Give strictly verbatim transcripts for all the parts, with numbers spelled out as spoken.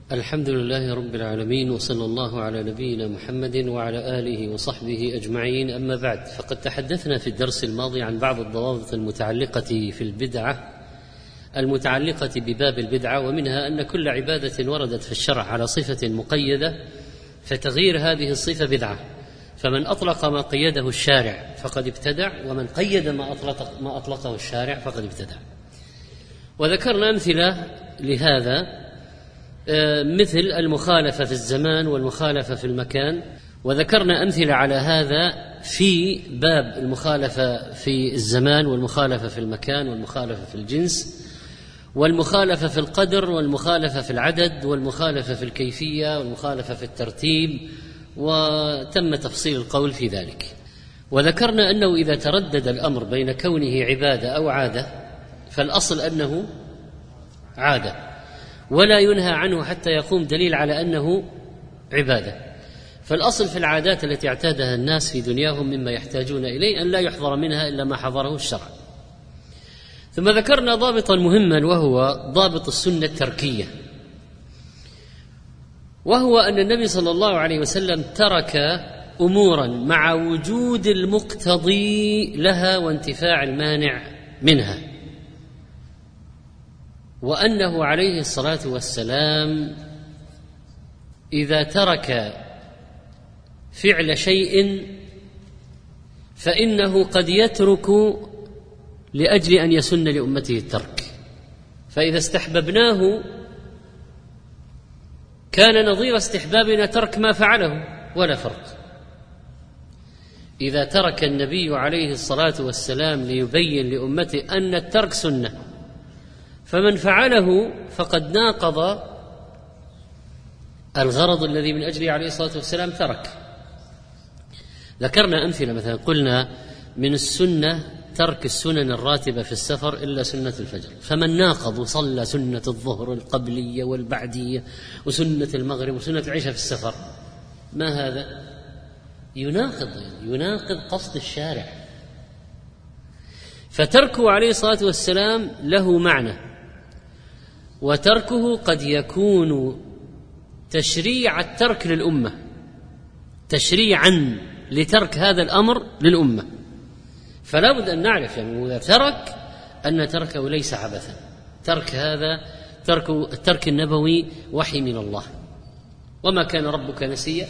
الحمد لله رب العالمين، وصلى الله على نبينا محمد وعلى آله وصحبه أجمعين. أما بعد، فقد تحدثنا في الدرس الماضي عن بعض الضوابط المتعلقة في البدعة المتعلقة بباب البدعة، ومنها أن كل عبادة وردت في الشرع على صفة مقيدة فتغيير هذه الصفة بدعة، فمن أطلق ما قيده الشارع فقد ابتدع، ومن قيد ما أطلق ما أطلقه الشارع فقد ابتدع. وذكرنا أمثلة لهذا مثل المخالفة في الزمان والمخالفة في المكان، وذكرنا أمثلة على هذا في باب المخالفة في الزمان والمخالفة في المكان والمخالفة في الجنس والمخالفة في القدر والمخالفة في العدد والمخالفة في الكيفية والمخالفة في الترتيب، وتم تفصيل القول في ذلك. وذكرنا أنه إذا تردد الأمر بين كونه عبادة أو عادة فالأصل أنه عادة، ولا ينهى عنه حتى يقوم دليل على أنه عبادة. فالأصل في العادات التي اعتادها الناس في دنياهم مما يحتاجون إليه أن لا يحضر منها إلا ما حضره الشرع. ثم ذكرنا ضابطا مهما، وهو ضابط السنة التركية، وهو أن النبي صلى الله عليه وسلم ترك أمورا مع وجود المقتضي لها وانتفاع المانع منها، وأنه عليه الصلاة والسلام إذا ترك فعل شيء فإنه قد يترك لأجل أن يسن لأمته الترك، فإذا استحببناه كان نظير استحبابنا ترك ما فعله ولا فرق. إذا ترك النبي عليه الصلاة والسلام ليبين لأمته أن الترك سنة، فمن فعله فقد ناقض الغرض الذي من أجله عليه الصلاة والسلام ترك. ذكرنا أمثلة، مثلا قلنا من السنة ترك السنن الراتبة في السفر إلا سنة الفجر، فمن ناقض وصلى سنة الظهر القبلية والبعدية وسنة المغرب وسنة العشاء في السفر، ما هذا؟ يناقض يناقض قصد الشارع. فتركه عليه الصلاة والسلام له معنى، وتركه قد يكون تشريع الترك للأمة، تشريعا لترك هذا الأمر للأمة. فلا بد أن نعرف يعني إذا ترك أن تركه ليس عبثا، ترك هذا ترك الترك النبوي وحي من الله، وما كان ربك نسيا.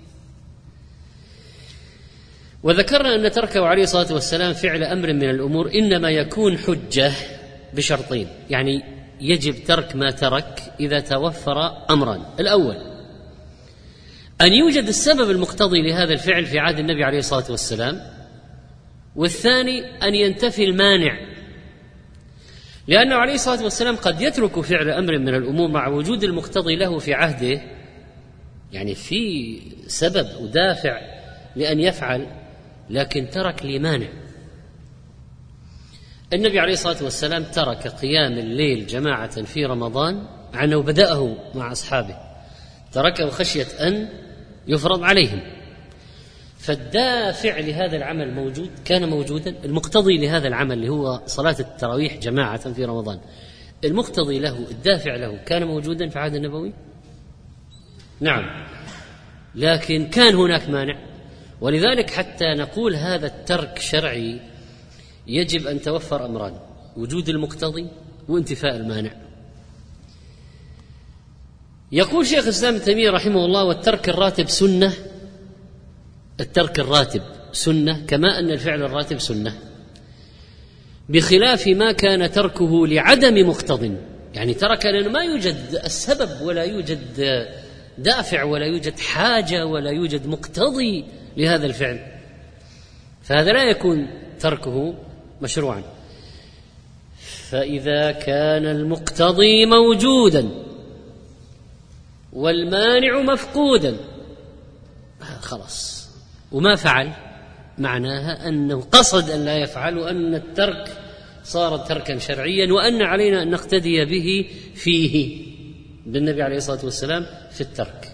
وذكرنا أن تركه عليه الصلاة والسلام فعل أمر من الأمور إنما يكون حجة بشرطين، يعني يجب ترك ما ترك إذا توفر أمران: الأول أن يوجد السبب المقتضي لهذا الفعل في عهد النبي عليه الصلاة والسلام، والثاني أن ينتفي المانع، لأنه عليه الصلاة والسلام قد يترك فعل أمر من الأمور مع وجود المقتضي له في عهده، يعني في سبب ودافع لأن يفعل، لكن ترك لمانع. النبي عليه الصلاة والسلام ترك قيام الليل جماعة في رمضان عنه بدأه مع أصحابه، تركه خشية أن يفرض عليهم، فالدافع لهذا العمل موجود، كان موجودا. المقتضي لهذا العمل اللي هو صلاة التراويح جماعة في رمضان، المقتضي له الدافع له كان موجودا في عهد النبوي، نعم، لكن كان هناك مانع. ولذلك حتى نقول هذا الترك شرعي يجب أن توفر أمران: وجود المقتضي وانتفاء المانع. يقول شيخ الإسلام ابن تيمية رحمه الله: والترك الراتب سنة، الترك الراتب سنة كما أن الفعل الراتب سنة، بخلاف ما كان تركه لعدم مقتض، يعني ترك لأنه ما يوجد السبب ولا يوجد دافع ولا يوجد حاجة ولا يوجد مقتضي لهذا الفعل، فهذا لا يكون تركه مشروعا. فإذا كان المقتضي موجودا والمانع مفقودا خلاص، وما فعل معناها أنه قصد أن لا يفعل، وأن الترك صار تركا شرعيا، وأن علينا أن نقتدي به فيه، بالنبي عليه الصلاة والسلام في الترك.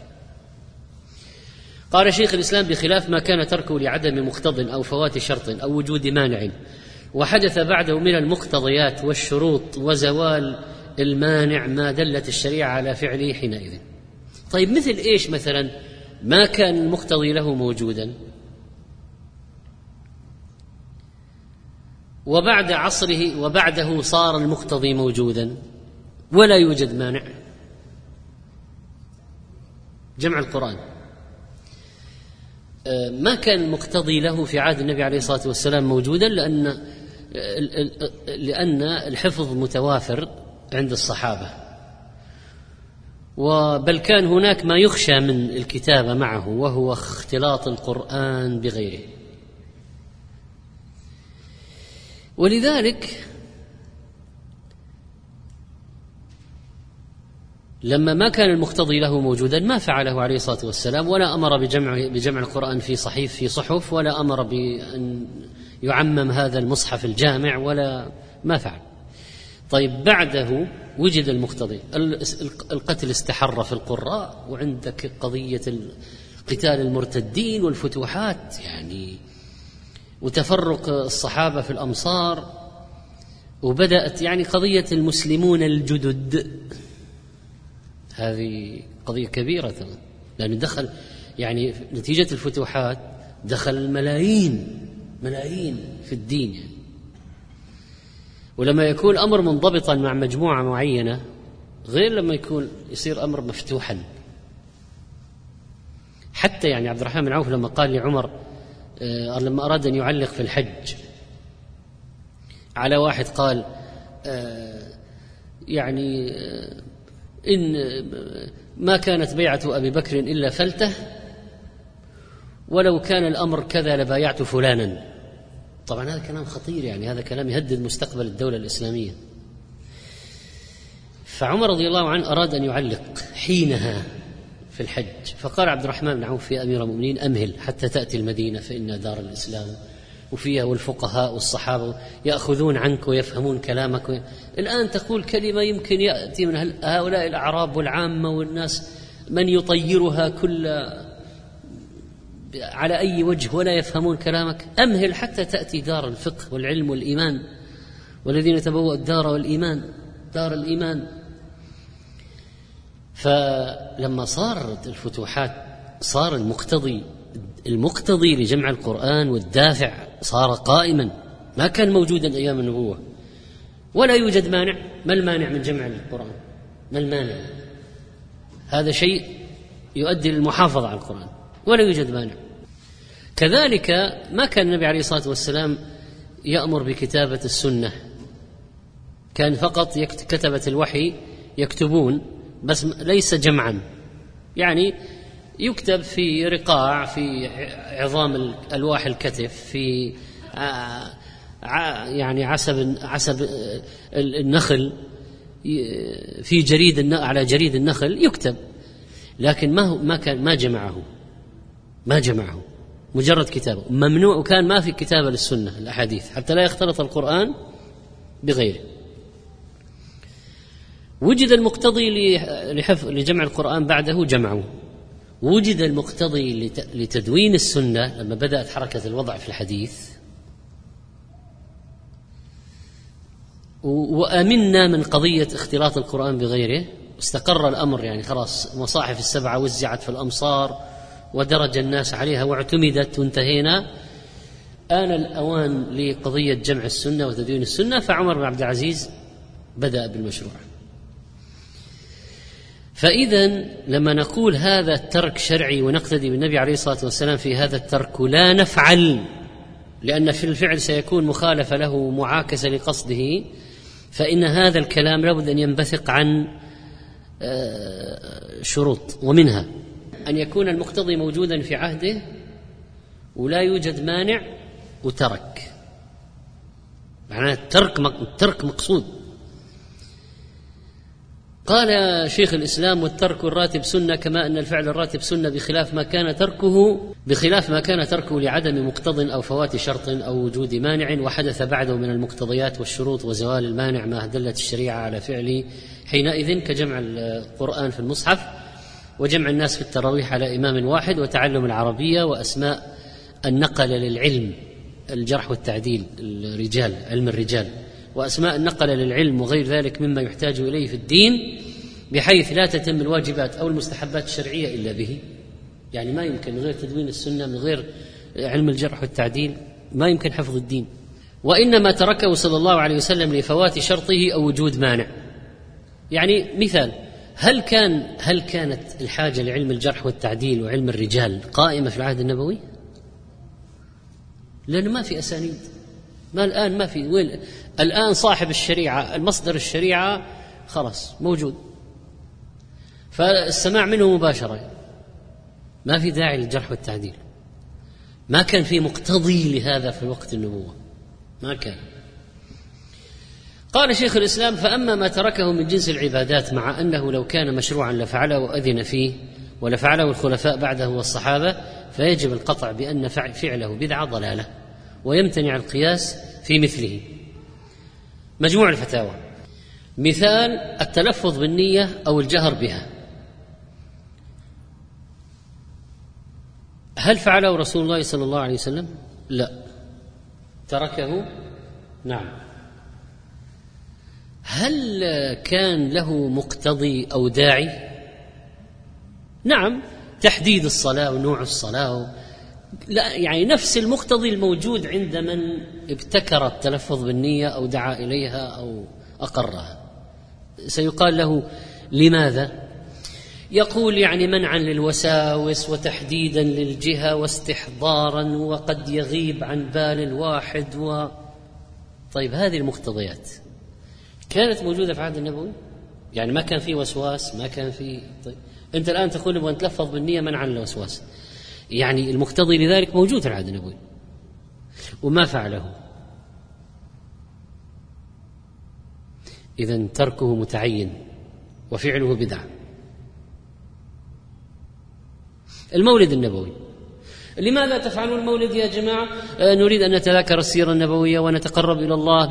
قال شيخ الإسلام: بخلاف ما كان تركه لعدم مقتض أو فوات شرط أو وجود مانع، وحدث بعده من المقتضيات والشروط وزوال المانع ما دلت الشريعة على فعله حينئذ. طيب مثل إيش مثلا؟ ما كان المقتضي له موجودا وبعد عصره وبعده صار المقتضي موجودا ولا يوجد مانع. جمع القرآن ما كان المقتضي له في عهد النبي عليه الصلاة والسلام موجودا لأن لأن الحفظ متوافر عند الصحابة، وبل كان هناك ما يخشى من الكتابة معه وهو اختلاط القرآن بغيره. ولذلك لما ما كان المقتضي له موجودا ما فعله عليه الصلاة والسلام، ولا أمر بجمع بجمع القرآن في صحيف في صحف، ولا أمر بأن يعمم هذا المصحف الجامع، ولا ما فعل. طيب بعده وجد المقتضي، القتل استحر في القراء، وعندك قضية قتال المرتدين والفتوحات يعني، وتفرق الصحابة في الأمصار، وبدأت يعني قضية المسلمون الجدد. هذه قضية كبيرة لأن دخل يعني نتيجة الفتوحات دخل الملايين ملايين في الدين يعني. ولما يكون الأمر منضبطا مع مجموعة معينة غير لما يكون يصير أمر مفتوحا. حتى يعني عبد الرحمن بن عوف لما قال لعمر آه لما أراد أن يعلق في الحج على واحد قال آه يعني آه إن ما كانت بيعة أبي بكر إلا فلته، ولو كان الأمر كذا لبايعت فلانا. طبعا هذا كلام خطير يعني، هذا كلام يهدد مستقبل الدولة الإسلامية. فعمر رضي الله عنه أراد أن يعلق حينها في الحج، فقال عبد الرحمن بن عوف يا أمير المؤمنين أمهل حتى تأتي المدينة فإنها دار الإسلام، وفيها والفقهاء والصحابة يأخذون عنك ويفهمون كلامك. الآن تقول كلمة يمكن يأتي من هؤلاء الأعراب والعامة والناس من يطيرها كل على أي وجه ولا يفهمون كلامك. أمهل حتى تأتي دار الفقه والعلم والإيمان، والذين تبوأوا الدار والإيمان دار الإيمان. فلما صارت الفتوحات صار المقتضي المقتضي لجمع القرآن والدافع صار قائما، ما كان موجودا أيام النبوة، ولا يوجد مانع. ما المانع من جمع القرآن؟ ما المانع؟ هذا شيء يؤدي للمحافظة على القرآن، ولا يوجد مانع. كذلك ما كان النبي عليه الصلاة والسلام يأمر بكتابة السنة، كان فقط كتبة الوحي يكتبون بس ليس جمعا، يعني يكتب في رقاع في عظام ألواح الكتف في يعني عسب عسب النخل في جريد على جريد النخل يكتب، لكن ما هو ما كان ما جمعه ما جمعه مجرد كتابه ممنوع. وكان ما في كتابة للسنة الأحاديث حتى لا يختلط القرآن بغيره. وجد المقتضي لحفظ لجمع القرآن بعده جمعه. وجد المقتضي لتدوين السنة لما بدأت حركة الوضع في الحديث، وأمنا من قضية اختلاط القرآن بغيره، استقر الأمر يعني خلاص مصاحف السبعة وزعت في الأمصار ودرج الناس عليها واعتمدت وانتهينا. آن الأوان لقضية جمع السنة وتدوين السنة، فعمر بن عبد العزيز بدأ بالمشروع. فإذا لما نقول هذا الترك شرعي ونقتدي بالنبي عليه الصلاة والسلام في هذا الترك لا نفعل لأن في الفعل سيكون مخالفة له معاكسة لقصده، فإن هذا الكلام لابد أن ينبثق عن شروط، ومنها أن يكون المقتضي موجودا في عهده ولا يوجد مانع وترك، معناه الترك الترك مقصود. قال شيخ الإسلام والترك الراتب سنة، كما أن الفعل الراتب سنة بخلاف ما كان تركه بخلاف ما كان تركه لعدم مقتض أو فوات شرط أو وجود مانع، وحدث بعده من المقتضيات والشروط وزوال المانع ما دلت الشريعة على فعله حينئذ، كجمع القرآن في المصحف وجمع الناس في التراويح على إمام واحد وتعلم العربية وأسماء النقل للعلم الجرح والتعديل الرجال علم الرجال وأسماء النقل للعلم وغير ذلك مما يحتاج إليه في الدين، بحيث لا تتم الواجبات أو المستحبات الشرعية إلا به. يعني ما يمكن من غير تدوين السنة، من غير علم الجرح والتعديل، ما يمكن حفظ الدين. وإنما تركه صلى الله عليه وسلم لفوات شرطه أو وجود مانع. يعني مثال، هل كان هل كانت الحاجة لعلم الجرح والتعديل وعلم الرجال قائمة في العهد النبوي؟ لأنه ما في أسانيد، ما الآن ما في. وين الآن صاحب الشريعة، المصدر الشريعة خلاص موجود، فالسماع منه مباشرة، ما في داعي للجرح والتعديل. ما كان في مقتضي لهذا في وقت النبوة، ما كان. قال شيخ الإسلام: فأما ما تركه من جنس العبادات، مع أنه لو كان مشروعا لفعله وأذن فيه ولفعله الخلفاء بعده والصحابة، فيجب القطع بأن فعله بدعة ضلالة، ويمتنع القياس في مثله. مجموع الفتاوى. مثال: التلفظ بالنية أو الجهر بها، هل فعله رسول الله صلى الله عليه وسلم؟ لا، تركه. نعم. هل كان له مقتضي أو داعي؟ نعم، تحديد الصلاة ونوع الصلاة، لا يعني نفس المقتضي الموجود عند من ابتكر التلفظ بالنية أو دعا إليها أو أقرها. سيقال له: لماذا؟ يقول: يعني منعا للوساوس وتحديدا للجهة واستحضارا، وقد يغيب عن بال الواحد و... طيب، هذه المقتضيات كانت موجودة في عهد النبوي؟ يعني ما كان في وسواس، ما كان في. طيب أنت الآن تقول نبغى نتلفظ بالنية منعا للوسواس، يعني المقتضي لذلك موجود في العهد النبوي وما فعله، إذن تركه متعين وفعله بدعة. المولد النبوي، لماذا تفعلون المولد يا جماعة؟ آه نريد أن نتذاكر السيرة النبوية ونتقرب إلى الله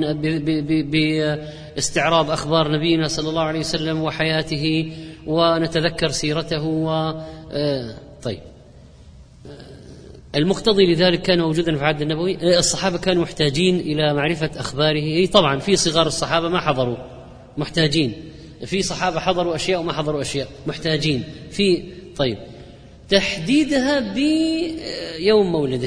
باستعراض أخبار نبينا صلى الله عليه وسلم وحياته، ونتذكر سيرته و آه طيب آه المقتضي لذلك كان موجودا في عهد النبوي. الصحابة كانوا محتاجين إلى معرفة أخباره. طبعا في صغار الصحابة ما حضروا، محتاجين. في صحابة حضروا أشياء وما حضروا أشياء، محتاجين. في طيب تحديدها بيوم مولده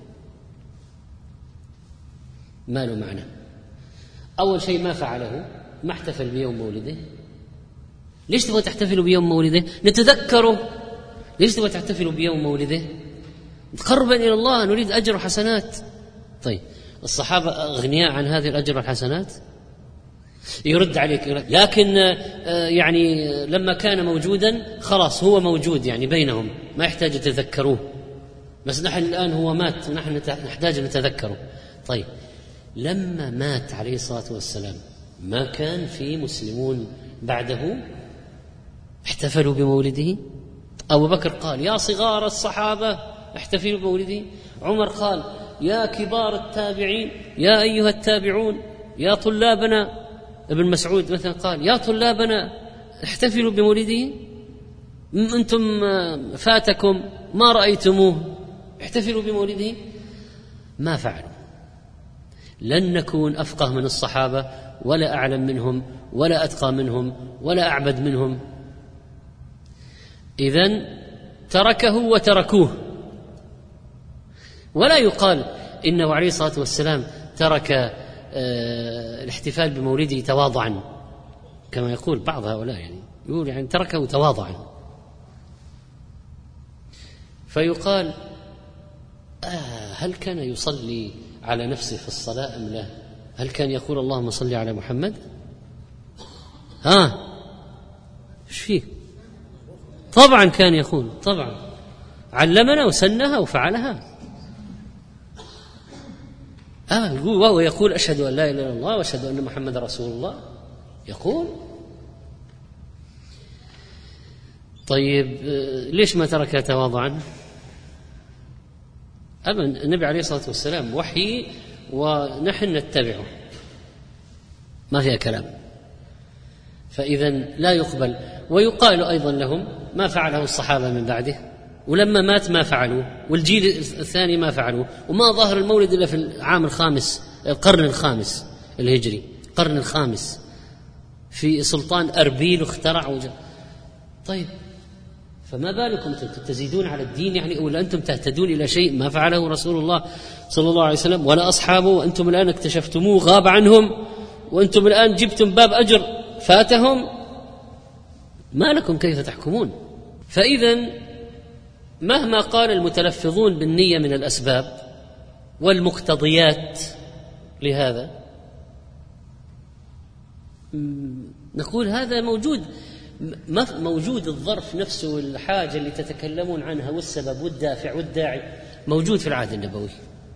ما له معنى. أول شيء ما فعله، ما احتفل بيوم مولده. ليش تبغى تحتفلوا بيوم مولده؟ نتذكره. ليش تبغى تحتفلوا بيوم مولده؟ تقربا إلى الله، نريد أجر وحسنات. طيب الصحابة أغنياء عن هذه الأجر والحسنات؟ يرد عليك لكن يعني لما كان موجودا خلاص هو موجود يعني بينهم، ما يحتاج يتذكروه. بس نحن الآن هو مات ونحن نحتاج نتذكره. طيب لما مات عليه الصلاة والسلام ما كان في مسلمون بعده احتفلوا بمولده؟ أبو بكر قال: يا صغار الصحابة احتفلوا بمولده. عمر قال: يا كبار التابعين، يا أيها التابعون، يا طلابنا. ابن مسعود مثلا قال: يا طلابنا احتفلوا بمولده، أنتم فاتكم ما رأيتموه، احتفلوا بمولده. ما فعلوا. لن نكون أفقه من الصحابة ولا أعلم منهم ولا أتقى منهم ولا أعبد منهم. إذن تركه وتركوه. ولا يقال إنه عليه الصلاة والسلام ترك آه الاحتفال بمولده تواضعا كما يقول بعض هؤلاء، يعني يقول يعني تركه تواضعا. فيقال: آه هل كان يصلي على نفسه في الصلاة أم لا؟ هل كان يقول اللهم صل على محمد؟ ها ايش فيه؟ طبعا كان يقول، طبعا علمنا وسنها وفعلها. آه وهو يقول: أشهد أن لا إله إلا الله وأشهد أن محمد رسول الله. يقول. طيب ليش ما تركها تواضعا؟ أبدا، النبي عليه الصلاة والسلام وحي ونحن نتبعه، ما فيها كلام. فإذا لا يقبل. ويقال أيضا لهم: ما فعله الصحابة من بعده، ولما مات ما فعلوا، والجيل الثاني ما فعلوا، وما ظهر المولد إلا في العام الخامس، القرن الخامس. الهجري، القرن الخامس، في سلطان أربيل اخترع وجه. طيب فما بالكم أنتم تزيدون على الدين يعني، ولا أنتم تهتدون إلى شيء ما فعله رسول الله صلى الله عليه وسلم ولا أصحابه، وأنتم الآن اكتشفتموه غاب عنهم، وأنتم الآن جبتم باب أجر فاتهم، ما لكم كيف تحكمون؟ فإذا مهما قال المتلفظون بالنية من الأسباب والمقتضيات لهذا، نقول هذا موجود، موجود الظرف نفسه والحاجة اللي تتكلمون عنها والسبب والدافع والداعي موجود في العهد النبوي.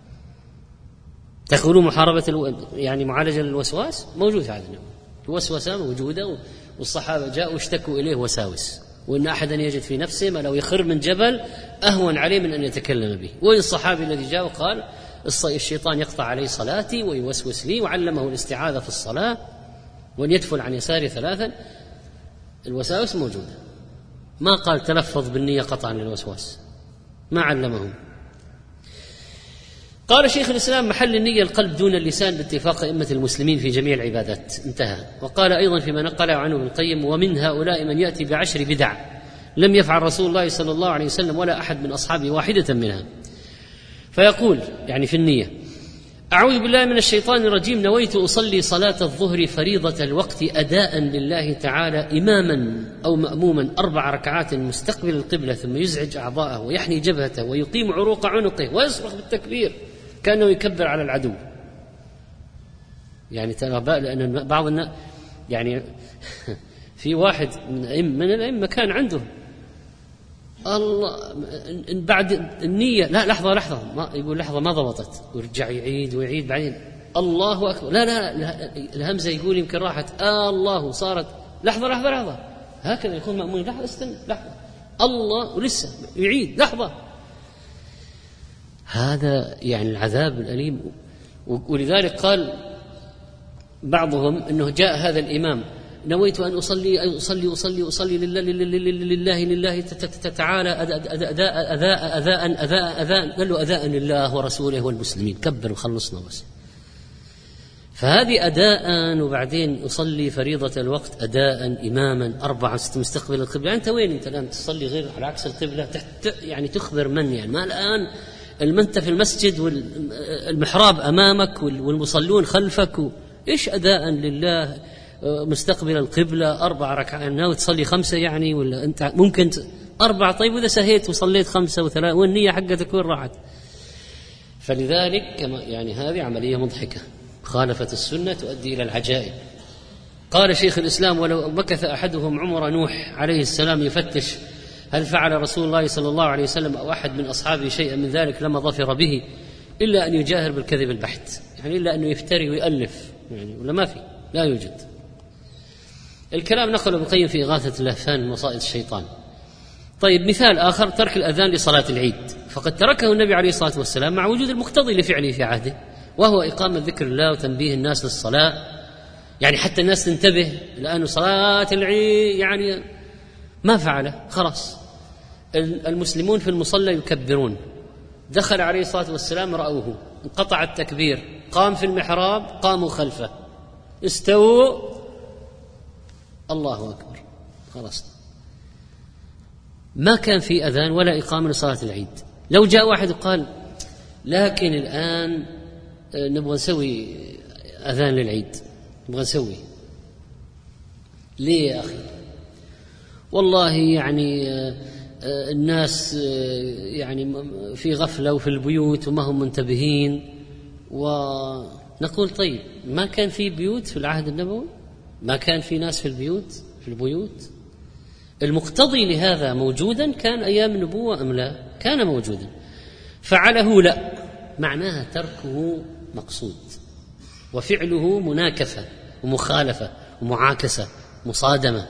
تقولون محاربة الو... يعني معالجة للوسواس موجود في العهد النبوي، الوسوسة موجودة، والصحابة جاءوا اشتكوا إليه وساوس، وإن أحدا يجد في نفسه ما لو يخر من جبل أهون عليه من أن يتكلم به. والصحابي الذي جاء وقال الشيطان يقطع علي صلاتي ويوسوس لي، وعلمه الاستعاذة في الصلاة وأن يدفل عن يساره ثلاثا. الوساوس موجودة، ما قال تلفظ بالنية قطعا للوسواس، ما علمهم. قال شيخ الإسلام محل النية القلب دون اللسان باتفاق أئمة المسلمين في جميع العبادات، انتهى. وقال أيضا فيما نقل عنه ابن القيم ومن هؤلاء من يأتي بعشر بدع لم يفعل رسول الله صلى الله عليه وسلم ولا أحد من أصحابه واحدة منها، فيقول يعني في النية: أعوذ بالله من الشيطان الرجيم، نويت أصلي صلاة الظهر فريضة الوقت أداء لله تعالى إماما أو مأموما أربع ركعات مستقبل القبلة، ثم يزعج أعضاءه ويحني جبهته ويقيم عروق عنقه ويصرخ بالتكبير كأنه يكبر على العدو. يعني ترى لأن بعض الناس يعني في واحد من من الأئمة كان عنده الله بعد النية، لا لحظة لحظة ما يقول لحظة ما ضبطت، ويرجع يعيد ويعيد، بعدين الله أكبر، لا لا, لا الهمزة يقول يمكن راحت آه الله، صارت لحظة لحظة لحظة، هكذا يكون مأمون، لحظة استنى لحظة الله، ولسه يعيد لحظة. هذا يعني العذاب الأليم. ولذلك قال بعضهم أنه جاء هذا الإمام نويت أن أصلي أصلي أصلي أصلي لله لله لله تعالى أداء أداء أداء أداء أداء قال له أداء لله ورسوله والمسلمين، كبر وخلصنا بس. فهذه أداء، وبعدين أصلي فريضة الوقت أداء إماما أربعة مستقبل القبلة. أنت وين أنت الآن تصلي غير على عكس القبلة؟ يعني تخبر من يعني ما الآن المنت في المسجد والمحراب أمامك والمصلون خلفك، إيش أداء لله مستقبل القبلة أربع ركعات، ناوي تصلي خمسة يعني، ولا أنت ممكن أربع؟ طيب وإذا سهيت وصليت خمسة وثلاثة والنية حقتك وين راحت؟ فلذلك يعني هذه عملية مضحكة، خالفت السنة تؤدي إلى العجائب. قال شيخ الإسلام: ولو مكث أحدهم عمر نوح عليه السلام يفتش هل فعل رسول الله صلى الله عليه وسلم أو أحد من أصحابه شيئا من ذلك لما ظفر به، إلا أن يجاهر بالكذب البحت، يعني إلا أنه يفتري ويألف يعني، ولا ما في، لا يوجد. الكلام نقله ابن القيم في إغاثة اللهفان من مصائد الشيطان. طيب مثال آخر: ترك الأذان لصلاة العيد، فقد تركه النبي عليه الصلاة والسلام مع وجود المقتضي لفعله في عهده، وهو إقامة ذكر الله وتنبيه الناس للصلاة، يعني حتى الناس تنتبه الآن صلاة العيد، يعني ما فعله خلاص. المسلمون في المصلى يكبرون، دخل عليه الصلاة والسلام رأوه، انقطع التكبير، قام في المحراب قاموا خلفه، استووا الله أكبر، خلاص ما كان في أذان ولا إقامة لصلاة العيد. لو جاء واحد وقال لكن الآن نبغى نسوي أذان للعيد، نبغى نسوي ليه يا أخي؟ والله يعني الناس يعني في غفلة وفي البيوت وما هم منتبهين. ونقول طيب ما كان في بيوت في العهد النبوي؟ ما كان في ناس في البيوت في البيوت؟ المقتضي لهذا موجودا كان أيام النبوة أم لا؟ كان موجودا. فعله لا، معناها تركه مقصود، وفعله مناكفة ومخالفة ومعاكسة مصادمة.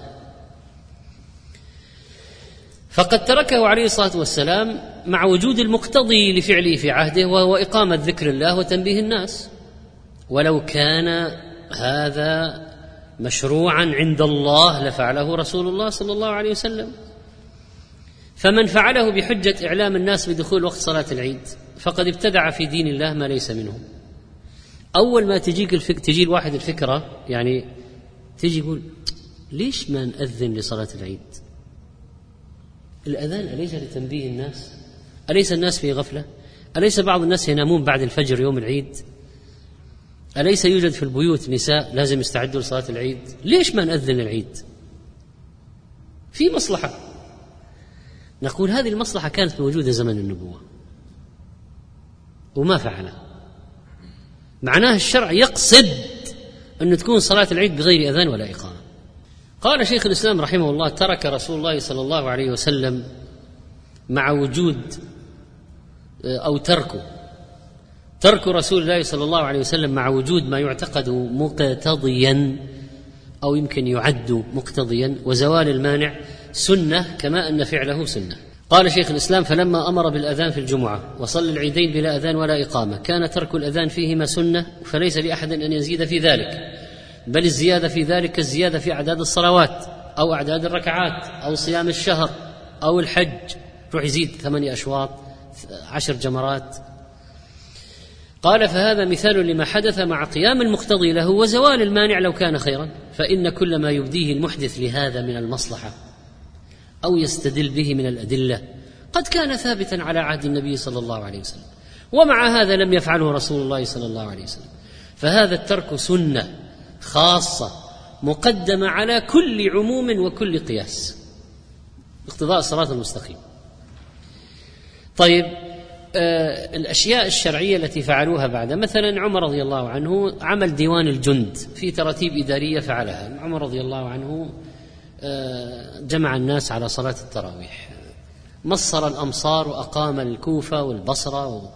فقد تركه عليه الصلاة والسلام مع وجود المقتضي لفعله في عهده، وهو إقامة ذكر الله وتنبيه الناس. ولو كان هذا مشروعا عند الله لفعله رسول الله صلى الله عليه وسلم. فمن فعله بحجة إعلام الناس بدخول وقت صلاة العيد فقد ابتدع في دين الله ما ليس منه، أول ما تجيك الفك... تجي الواحد الفكرة، يعني تجي يقول ليش ما نأذن لصلاة العيد؟ الأذان أليس لتنبيه الناس؟ أليس الناس في غفلة؟ أليس بعض الناس ينامون بعد الفجر يوم العيد؟ أليس يوجد في البيوت نساء لازم يستعدوا لصلاة العيد؟ ليش ما نأذن العيد؟ في مصلحة. نقول هذه المصلحة كانت موجودة زمن النبوة وما فعلها. معناه الشرع يقصد أن تكون صلاة العيد بغير أذان ولا إقامة. قال شيخ الإسلام رحمه الله: ترك رسول الله صلى الله عليه وسلم مع وجود أو ترك ترك رسول الله صلى الله عليه وسلم مع وجود ما يعتقد مقتضيا أو يمكن يعد مقتضيا وزوال المانع سنة، كما أن فعله سنة. قال شيخ الإسلام: فلما أمر بالأذان في الجمعة وصلى العيدين بلا أذان ولا إقامة كان ترك الأذان فيهما سنة، فليس لأحد أن يزيد في ذلك، بل الزيادة في ذلك كالزيادة في أعداد الصلوات أو أعداد الركعات أو صيام الشهر أو الحج، روح يزيد ثمانية أشواط، عشر جمرات. قال: فهذا مثال لما حدث مع قيام المقتضي له وزوال المانع لو كان خيرا، فإن كل ما يبديه المحدث لهذا من المصلحة أو يستدل به من الأدلة قد كان ثابتا على عهد النبي صلى الله عليه وسلم، ومع هذا لم يفعله رسول الله صلى الله عليه وسلم، فهذا الترك سنة خاصة مقدمة على كل عموم وكل قياس، اقتضاء الصراط المستقيم. طيب، آه الأشياء الشرعية التي فعلوها بعد، مثلا عمر رضي الله عنه عمل ديوان الجند في تراتيب إدارية فعلها. عمر رضي الله عنه آه جمع الناس على صلاة التراويح، مصر الأمصار وأقام الكوفة والبصرة،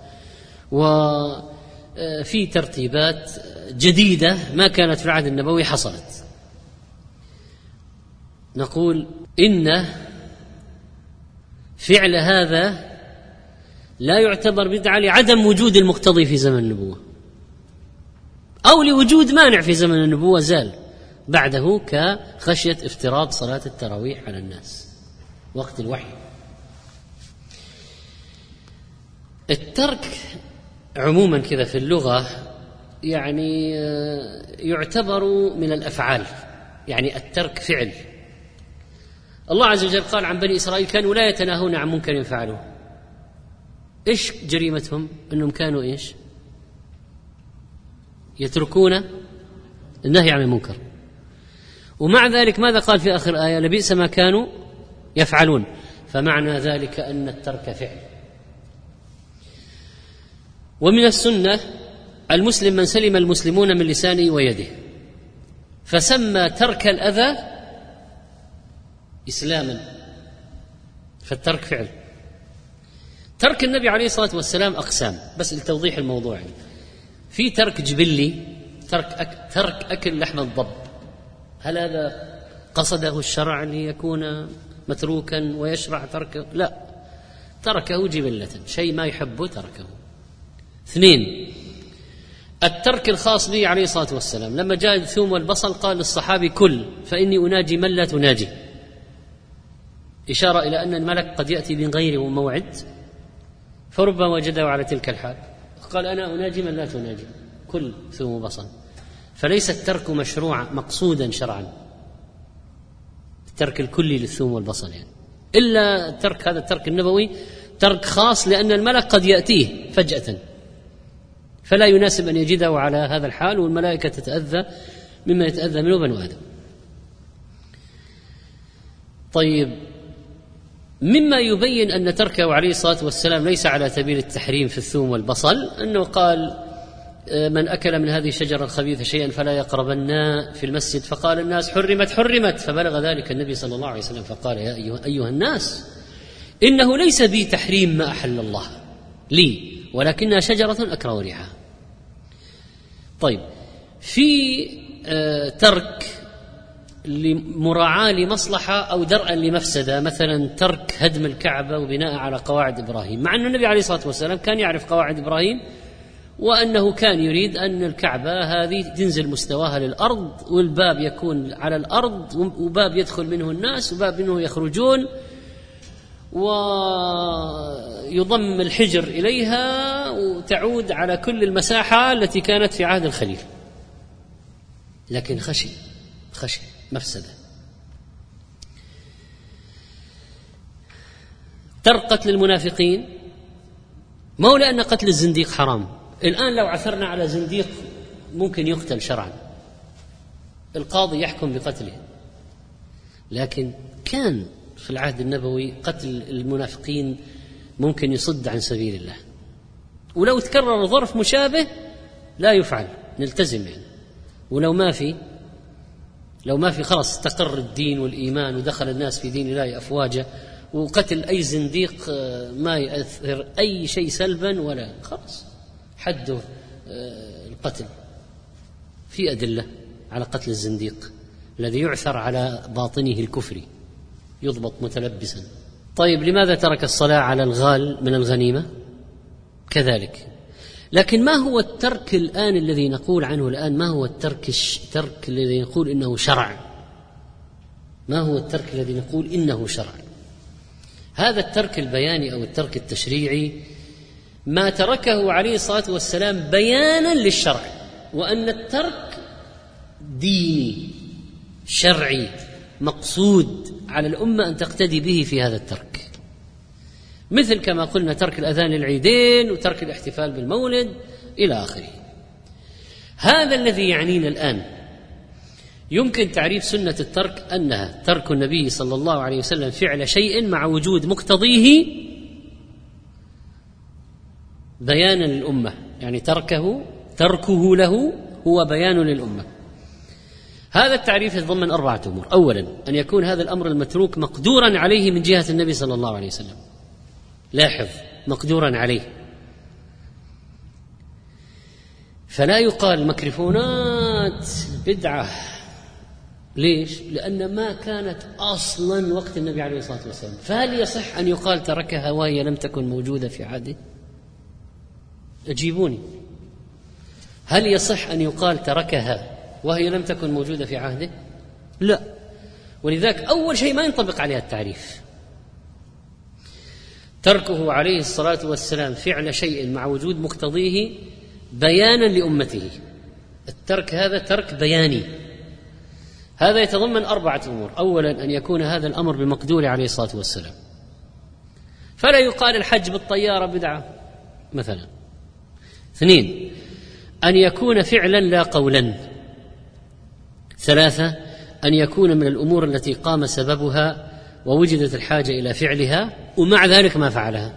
وفي ترتيبات جديدة ما كانت في العهد النبوي حصلت. نقول إن فعل هذا لا يعتبر بدعة لعدم وجود المقتضي في زمن النبوة، أو لوجود مانع في زمن النبوة زال بعده، كخشية افتراض صلاة التراويح على الناس وقت الوحي. الترك عموما كذا في اللغة يعني يعتبر من الأفعال، يعني الترك فعل. الله عز وجل قال عن بني إسرائيل: كانوا لا يتناهون عن منكر فعلوه. إيش جريمتهم؟ أنهم كانوا إيش؟ يتركون النهي عن المنكر. ومع ذلك ماذا قال في آخر آية؟ لبئس ما كانوا يفعلون. فمعنى ذلك أن الترك فعل. ومن السنة المسلم من سلم المسلمون من لسانه ويده، فسمى ترك الأذى إسلاما، فالترك فعل. ترك النبي عليه الصلاة والسلام أقسام، بس لتوضيح الموضوع. في ترك جبلي، ترك أك ترك أكل لحم الضب، هل هذا قصده الشرع ليكون متروكا ويشرع تركه؟ لا، تركه جبلة، شيء ما يحبه تركه. اثنين، الترك الخاص به عليه الصلاة والسلام، لما جاء الثوم والبصل قال للصحابي: كل فإني أناجي من لا تناجي، إشارة إلى أن الملك قد يأتي من غير موعد فربما وجده على تلك الحال، قال: أنا أناجي من لا تناجي، كل ثوم وبصل. فليس الترك مشروعا مقصودا شرعا، الترك الكلي للثوم والبصل يعني، إلا الترك هذا الترك النبوي ترك خاص، لأن الملك قد يأتيه فجأة فلا يناسب أن يجده على هذا الحال، والملائكة تتأذى مما يتأذى منه بنو آدم. طيب، مما يبين أن تركه عليه الصلاة والسلام ليس على سبيل التحريم في الثوم والبصل أنه قال: من أكل من هذه الشجرة الخبيثة شيئا فلا يقربن في المسجد، فقال الناس: حرمت حرمت، فبلغ ذلك النبي صلى الله عليه وسلم فقال: يا أيها, أيها الناس، إنه ليس بي تحريم ما أحل الله لي، ولكنها شجرة أكره ريحها. طيب، في آه ترك لمراعاة لمصلحة أو درءا لمفسدة، مثلا ترك هدم الكعبة وبناء على قواعد إبراهيم، مع أن النبي عليه الصلاة والسلام كان يعرف قواعد إبراهيم، وأنه كان يريد أن الكعبة هذه تنزل مستواها للأرض، والباب يكون على الأرض، وباب يدخل منه الناس وباب منه يخرجون، ويضم الحجر إليها تعود على كل المساحة التي كانت في عهد الخليل، لكن خشي خشي مفسدة. ترك قتل المنافقين، ما هو لأن قتل الزنديق حرام. الآن لو عثرنا على زنديق ممكن يقتل شرعا، القاضي يحكم بقتله، لكن كان في العهد النبوي قتل المنافقين ممكن يصد عن سبيل الله، ولو تكرر ظرف مشابه لا يفعل، نلتزم يعني. ولو ما في لو ما في خلاص استقر الدين والإيمان ودخل الناس في دين الله أفواجا، وقتل أي زنديق ما يأثر أي شيء سلبا ولا، خلاص حده القتل. في أدلة على قتل الزنديق الذي يعثر على باطنه الكفري، يضبط متلبسا. طيب لماذا ترك الصلاة على الغال من الغنيمة؟ كذلك. لكن ما هو الترك الآن الذي نقول عنه الآن؟ ما هو الترك الترك الذي نقول إنه شرع؟ ما هو الترك الذي نقول إنه شرع؟ هذا الترك البياني أو الترك التشريعي ما تركه عليه الصلاة والسلام بيانا للشرع، وأن الترك ديني شرعي مقصود على الأمة أن تقتدي به في هذا الترك، مثل كما قلنا ترك الأذان للعيدين وترك الاحتفال بالمولد إلى آخره. هذا الذي يعنينا الآن. يمكن تعريف سنة الترك أنها ترك النبي صلى الله عليه وسلم فعل شيء مع وجود مقتضيه بيانا للأمة، يعني تركه تركه له هو بيان للأمة. هذا التعريف يتضمن أربعة أمور. أولا، أن يكون هذا الأمر المتروك مقدورا عليه من جهة النبي صلى الله عليه وسلم. لاحظ، مقدورا عليه، فلا يقال ميكروفونات بدعة. ليش؟ لأن ما كانت أصلا وقت النبي عليه الصلاة والسلام. فهل يصح أن يقال تركها وهي لم تكن موجودة في عهده؟ أجيبوني، هل يصح أن يقال تركها وهي لم تكن موجودة في عهده؟ لا. ولذلك أول شيء ما ينطبق عليها التعريف. تركه عليه الصلاة والسلام فعل شيء مع وجود مقتضيه بيانا لأمته. الترك هذا ترك بياني. هذا يتضمن أربعة أمور. أولا، أن يكون هذا الأمر بمقدور عليه الصلاة والسلام، فلا يقال الحج بالطيارة بدعة مثلا. اثنين، أن يكون فعلا لا قولا. ثلاثة، أن يكون من الأمور التي قام سببها ووجدت الحاجة إلى فعلها ومع ذلك ما فعلها.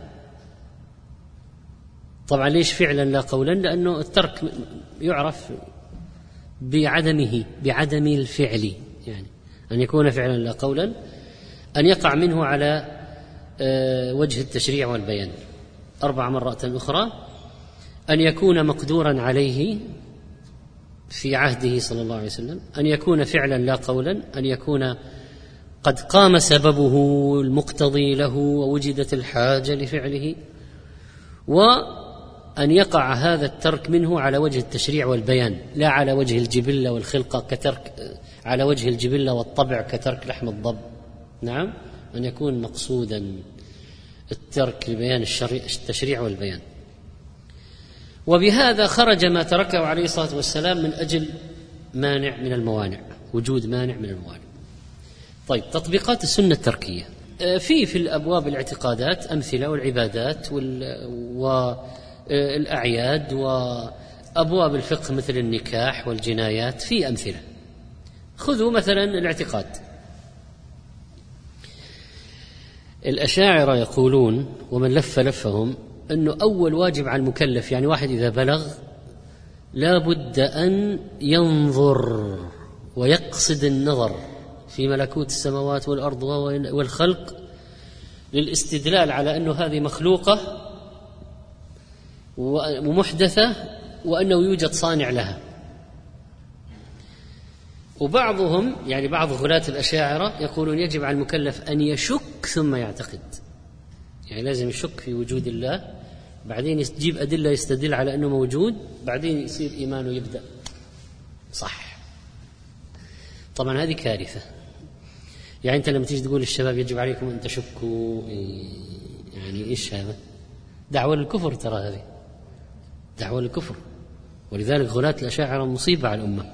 طبعا ليش فعلا لا قولا؟ لأنه الترك يعرف بعدمه بعدم الفعل، يعني أن يكون فعلا لا قولا، أن يقع منه على وجه التشريع والبيان. أربع مرات أخرى، أن يكون مقدورا عليه في عهده صلى الله عليه وسلم، أن يكون فعلا لا قولا، أن يكون قد قام سببه المقتضي له ووجدت الحاجة لفعله، وأن يقع هذا الترك منه على وجه التشريع والبيان، لا على وجه الجبلة والخلقة كترك على وجه الجبلة والطبع كترك لحم الضب. نعم، أن يكون مقصودا الترك لبيان التشريع والبيان. وبهذا خرج ما تركه عليه الصلاة والسلام من أجل مانع من الموانع، وجود مانع من الموانع. طيب، تطبيقات السنة التركية في في الأبواب الاعتقادات أمثلة، والعبادات والأعياد وأبواب الفقه مثل النكاح والجنايات في أمثلة. خذوا مثلا الاعتقاد. الأشاعرة يقولون، ومن لف لفهم، أنه أول واجب على المكلف، يعني واحد إذا بلغ لا بد أن ينظر ويقصد النظر في ملكوت السماوات والأرض والخلق للاستدلال على أنه هذه مخلوقة ومحدثة وأنه يوجد صانع لها. وبعضهم، يعني بعض غلاة الأشاعرة، يقولون يجب على المكلف أن يشك ثم يعتقد، يعني لازم يشك في وجود الله، بعدين يجيب أدلة يستدل على أنه موجود، بعدين يصير إيمانه يبدأ صح. طبعا هذه كارثة. يعني أنت لما تيجي تقول للشباب يجب عليكم أن تشكوا، يعني إيش هذا؟ دعوة للكفر ترى هذه. دعوة للكفر. ولذلك غلاة الأشاعرة مصيبة على الأمة.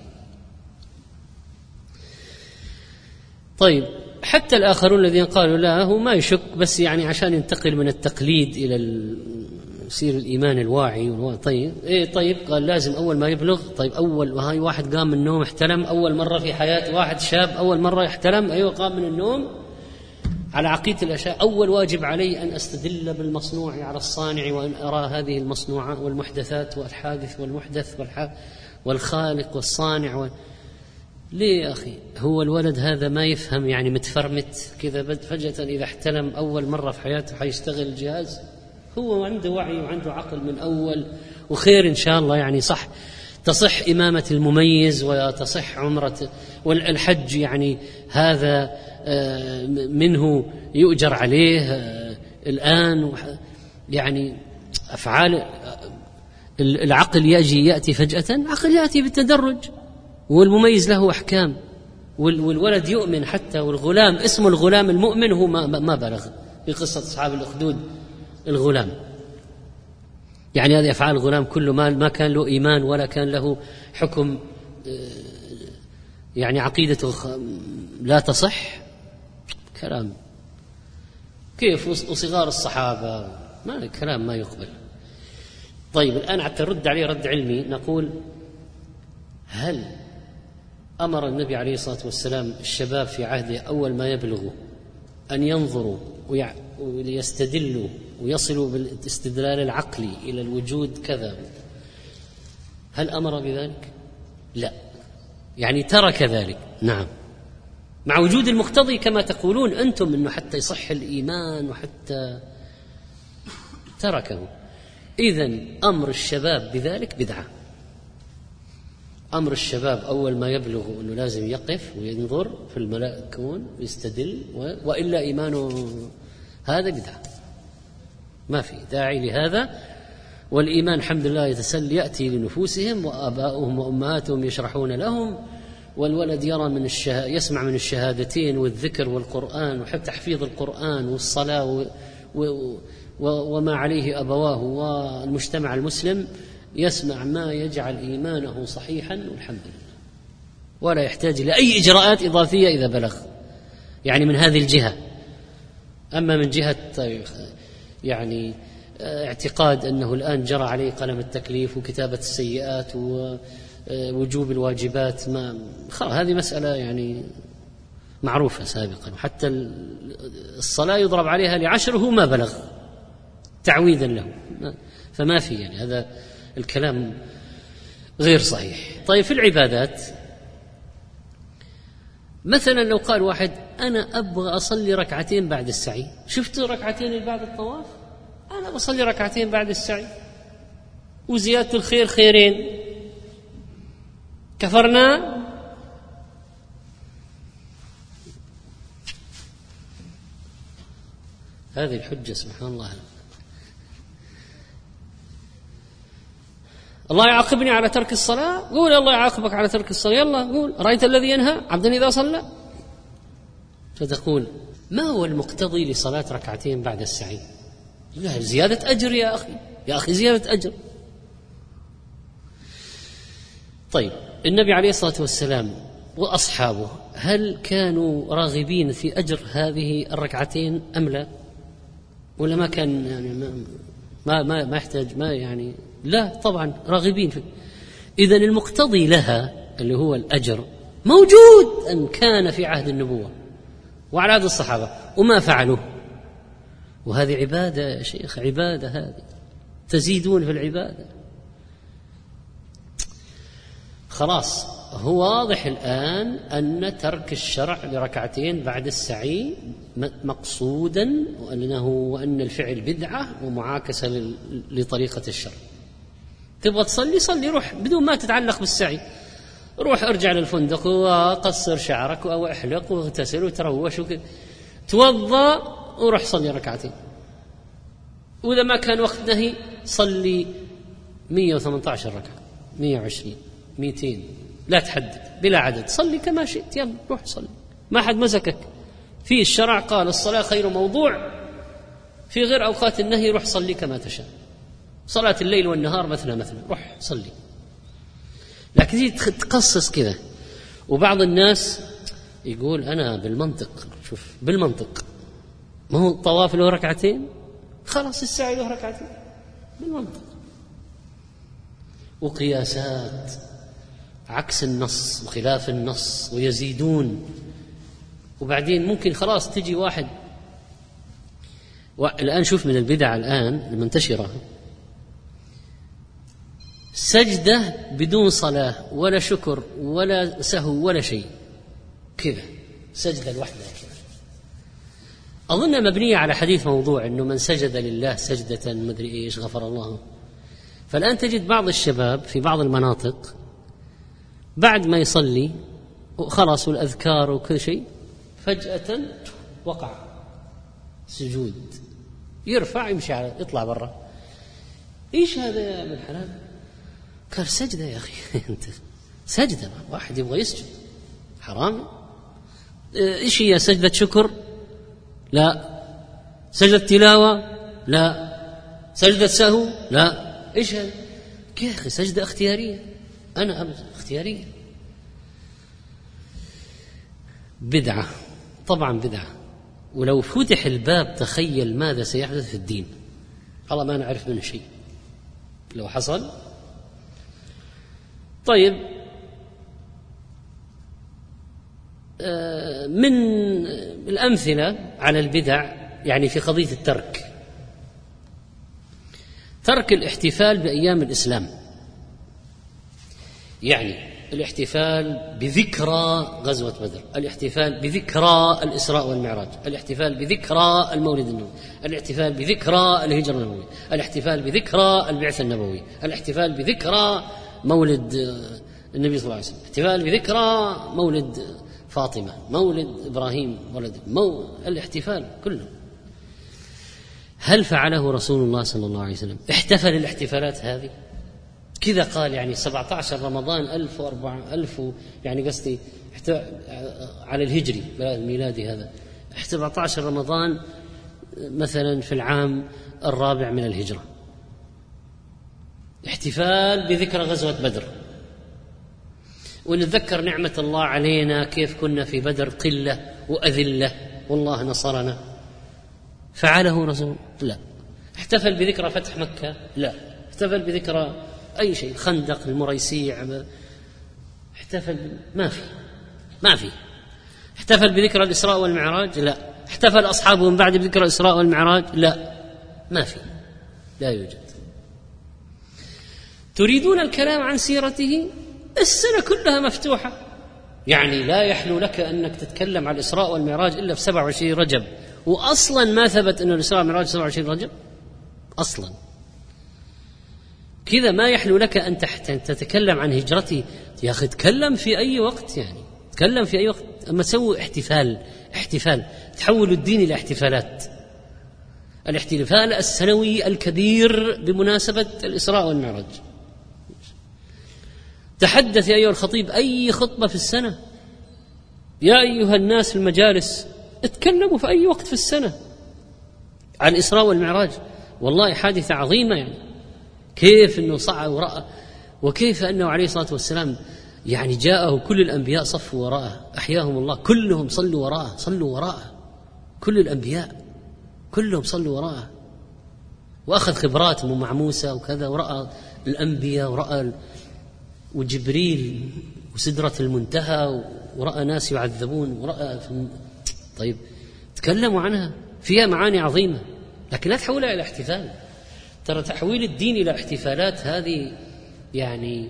طيب حتى الآخرون الذين قالوا لا هو ما يشك، بس يعني عشان ينتقل من التقليد إلى يصير الإيمان الواعي. طيب إيه طيب قال لازم أول ما يبلغ. طيب أول وهاي واحد قام من النوم احتلم أول مرة في حياته، واحد شاب أول مرة يحتلم، أيوة قام من النوم على عقيدة الأشياء. أول واجب علي أن أستدل بالمصنوع على الصانع، وأن أرى هذه المصنوعات والمحدثات والحادث والمحدث والخالق والصانع و... ليه يا أخي؟ هو الولد هذا ما يفهم يعني متفرمت كذا فجأة إذا احتلم أول مرة في حياته حيشتغل الجهاز؟ هو عنده وعي وعنده عقل من أول، وخير إن شاء الله يعني صح تصح إمامة المميز وتصح عمرة والحج، يعني هذا منه يؤجر عليه الآن. يعني أفعال العقل يجي يأتي فجأة، عقل يأتي بالتدرج، والمميز له أحكام، والولد يؤمن حتى، والغلام اسمه الغلام المؤمن هو ما بلغ في قصة أصحاب الأخدود الغلام. يعني هذه أفعال الغلام كله ما كان له إيمان ولا كان له حكم، يعني عقيدته لا تصح. كلام كيف وصغار الصحابة ما كلام ما يقبل. طيب الآن حتى نرد عليه رد علمي نقول هل أمر النبي عليه الصلاة والسلام الشباب في عهده أول ما يبلغوا أن ينظروا ويستدلوا ويصلوا بالاستدلال العقلي إلى الوجود كذا؟ هل أمر بذلك؟ لا، يعني ترك ذلك. نعم، مع وجود المقتضي كما تقولون أنتم أنه حتى يصح الإيمان وحتى تركه. إذن أمر الشباب بذلك بدعة. أمر الشباب أول ما يبلغ أنه لازم يقف وينظر في الملاء الكون ويستدل، وإلا إيمانه هذا بدعة، ما في داعي لهذا. والإيمان الحمد لله يتسل يأتي لنفوسهم، وآباؤهم وأمهاتهم يشرحون لهم، والولد يرى من الشه... يسمع من الشهادتين والذكر والقرآن وحتى تحفيظ القرآن والصلاة و... و... و... وما عليه أبواه، والمجتمع المسلم يسمع ما يجعل إيمانه صحيحا والحمد لله، ولا يحتاج لأي إجراءات إضافية إذا بلغ، يعني من هذه الجهة. أما من جهة يعني اعتقاد أنه الآن جرى عليه قلم التكليف وكتابة السيئات ووجوب الواجبات، ما هذه مسألة يعني معروفة سابقا. حتى الصلاة يضرب عليها لعشر وهو ما بلغ تعويدا له، فما في يعني هذا الكلام غير صحيح. طيب في العبادات مثلا لو قال واحد أنا أبغى أصلي ركعتين بعد السعي، شفتوا ركعتين بعد الطواف؟ أنا بصلي ركعتين بعد السعي وزيادة الخير خيرين، كفرنا؟ هذه الحجة سبحان الله. الله يعاقبني على ترك الصلاة، قول الله يعاقبك على ترك الصلاة، يلا قول رأيت الذي ينهى عبدا إذا صلى. فتقول ما هو المقتضي لصلاة ركعتين بعد السعي؟ لا، زيادة أجر يا أخي، يا أخي زيادة أجر. طيب النبي عليه الصلاة والسلام وأصحابه هل كانوا راغبين في أجر هذه الركعتين أم لا؟ ولا ما كان يعني ما ما ما يحتاج ما يعني لا طبعا راغبين فيه. إذن المقتضي لها اللي هو الأجر موجود أن كان في عهد النبوة وعلى عهد الصحابة وما فعلوه، وهذه عبادة يا شيخ، عبادة هذه تزيدون في العبادة. خلاص هو واضح الآن أن ترك الشرع لركعتين بعد السعي مقصودا، وأنه وأن الفعل بدعة ومعاكسة لطريقة الشرع. تبغى تصلي صلي، روح بدون ما تتعلق بالسعي، روح ارجع للفندق وقصر شعرك أو احلق واغتسل وتروش وكذا، توضأ وروح صلي ركعتين. وإذا ما كان وقت نهي صلي مية وثمانية عشر ركعة، مية وعشرين، مئتين، لا تحدد بلا عدد، صلي كما شئت، يلا روح صلي، ما حد مسكك. في الشرع قال الصلاة خير موضوع، في غير أوقات النهي روح صلي كما تشاء. صلاة الليل والنهار مثلا مثلا روح صلي. لكن تيجي تقصص كذا. وبعض الناس يقول أنا بالمنطق، شوف بالمنطق، ما هو الطواف له ركعتين خلاص السعي له ركعتين بالمنطق. وقياسات عكس النص وخلاف النص ويزيدون. وبعدين ممكن خلاص تجي واحد الآن شوف من البدع الآن المنتشرة سجدة بدون صلاة ولا شكر ولا سهو ولا شيء، كذا سجدة لوحدها أظن مبنية على حديث موضوع أنه من سجد لله سجدة مدري إيش غفر الله. فالآن تجد بعض الشباب في بعض المناطق بعد ما يصلي وخلاص والأذكار وكل شيء فجأة وقع سجود، يرفع يمشي على يطلع برا. إيش هذا يا ابن الحلال؟ قال سجدة يا أخي أنت سجدة، واحد يبغى يسجد حرام. إيش هي سجدة شكر؟ لا. سجدة تلاوة؟ لا. سجدة سهو؟ لا. إيش هذا؟ يا أخي سجدة اختيارية، أنا أبدا اختيارية. بدعة طبعا بدعة. ولو فتح الباب تخيل ماذا سيحدث في الدين، الله ما نعرف منه شيء لو حصل. طيب من الأمثلة على البدع يعني في قضية الترك، ترك الاحتفال بأيام الإسلام، يعني الاحتفال بذكرى غزوة بدر، الاحتفال بذكرى الإسراء والمعراج، الاحتفال بذكرى المولد النبوي، الاحتفال بذكرى الهجرة النبوية، الاحتفال بذكرى البعثة النبوية، الاحتفال بذكرى مولد النبي صلى الله عليه وسلم، الاحتفال بذكرى مولد فاطمة، مولد إبراهيم ولد مو... الاحتفال كله. هل فعله رسول الله صلى الله عليه وسلم؟ احتفل الاحتفالات هذه كذا؟ قال يعني سبعة عشر رمضان ألف وأربعة ألف يعني قصدي على الهجري الميلادي هذا سبعة عشر رمضان مثلا في العام الرابع من الهجرة، احتفال بذكرى غزوة بدر، ونتذكر نعمة الله علينا كيف كنا في بدر قلة وأذلة والله نصرنا. فعله رسول؟ لا. احتفل بذكرى فتح مكة؟ لا. احتفل بذكرى أي شيء، خندق، المريسيع، احتفل ما في ما في احتفل بذكرى الإسراء والمعراج؟ لا. احتفل أصحابه من بعد بذكرى الإسراء والمعراج؟ لا، ما في، لا يوجد. تريدون الكلام عن سيرته؟ السنة كلها مفتوحة، يعني لا يحلو لك أنك تتكلم عن الإسراء والمعراج إلا في سبعة وعشرين رجب، وأصلا ما ثبت أن الإسراء والمعراج سبعة وعشرين رجب أصلا. كذا ما يحلو لك أن تتكلم عن هجرتي. يا أخي تكلم في أي وقت، يعني تكلم في أي وقت، أما سووا احتفال احتفال تحولوا الدين إلى احتفالات. الاحتفال السنوي الكبير بمناسبة الإسراء والمعراج. تحدث يا أيها الخطيب أي خطبة في السنة، يا أيها الناس في المجالس اتكلموا في أي وقت في السنة عن الإسراء والمعراج. والله حادثة عظيمة، يعني كيف أنه صعد ورأى، وكيف أنه عليه الصلاة والسلام يعني جاءه كل الأنبياء صفوا وراءه، أحياهم الله كلهم صلوا وراءه صلوا وراءه كل الأنبياء كلهم صلوا وراءه، وأخذ خبرات مع موسى وكذا، ورأى الأنبياء ورأى وجبريل وسدرة المنتهى، ورأى ناس يعذبون، ورأى في... طيب تكلموا عنها، فيها معاني عظيمة، لكن لا تحولها إلى احتفال. ترى تحويل الدين إلى احتفالات هذه يعني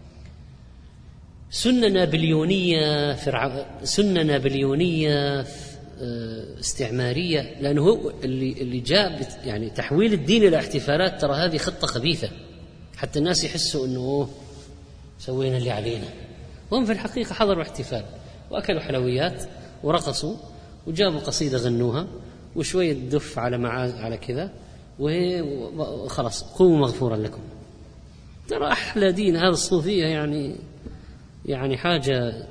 سنة نابليونية فرع... سنة نابليونية استعمارية، لأنه هو اللي اللي جاء يعني تحويل الدين إلى احتفالات. ترى هذه خطة خبيثة حتى الناس يحسوا أنه سوينا اللي علينا، وهم في الحقيقة حضروا احتفال وأكلوا حلويات ورقصوا وجابوا قصيدة غنوها وشوية دف على معاز على كذا وخلاص قوموا مغفورا لكم. ترى أحلى دين هذا الصوفية، يعني يعني حاجة،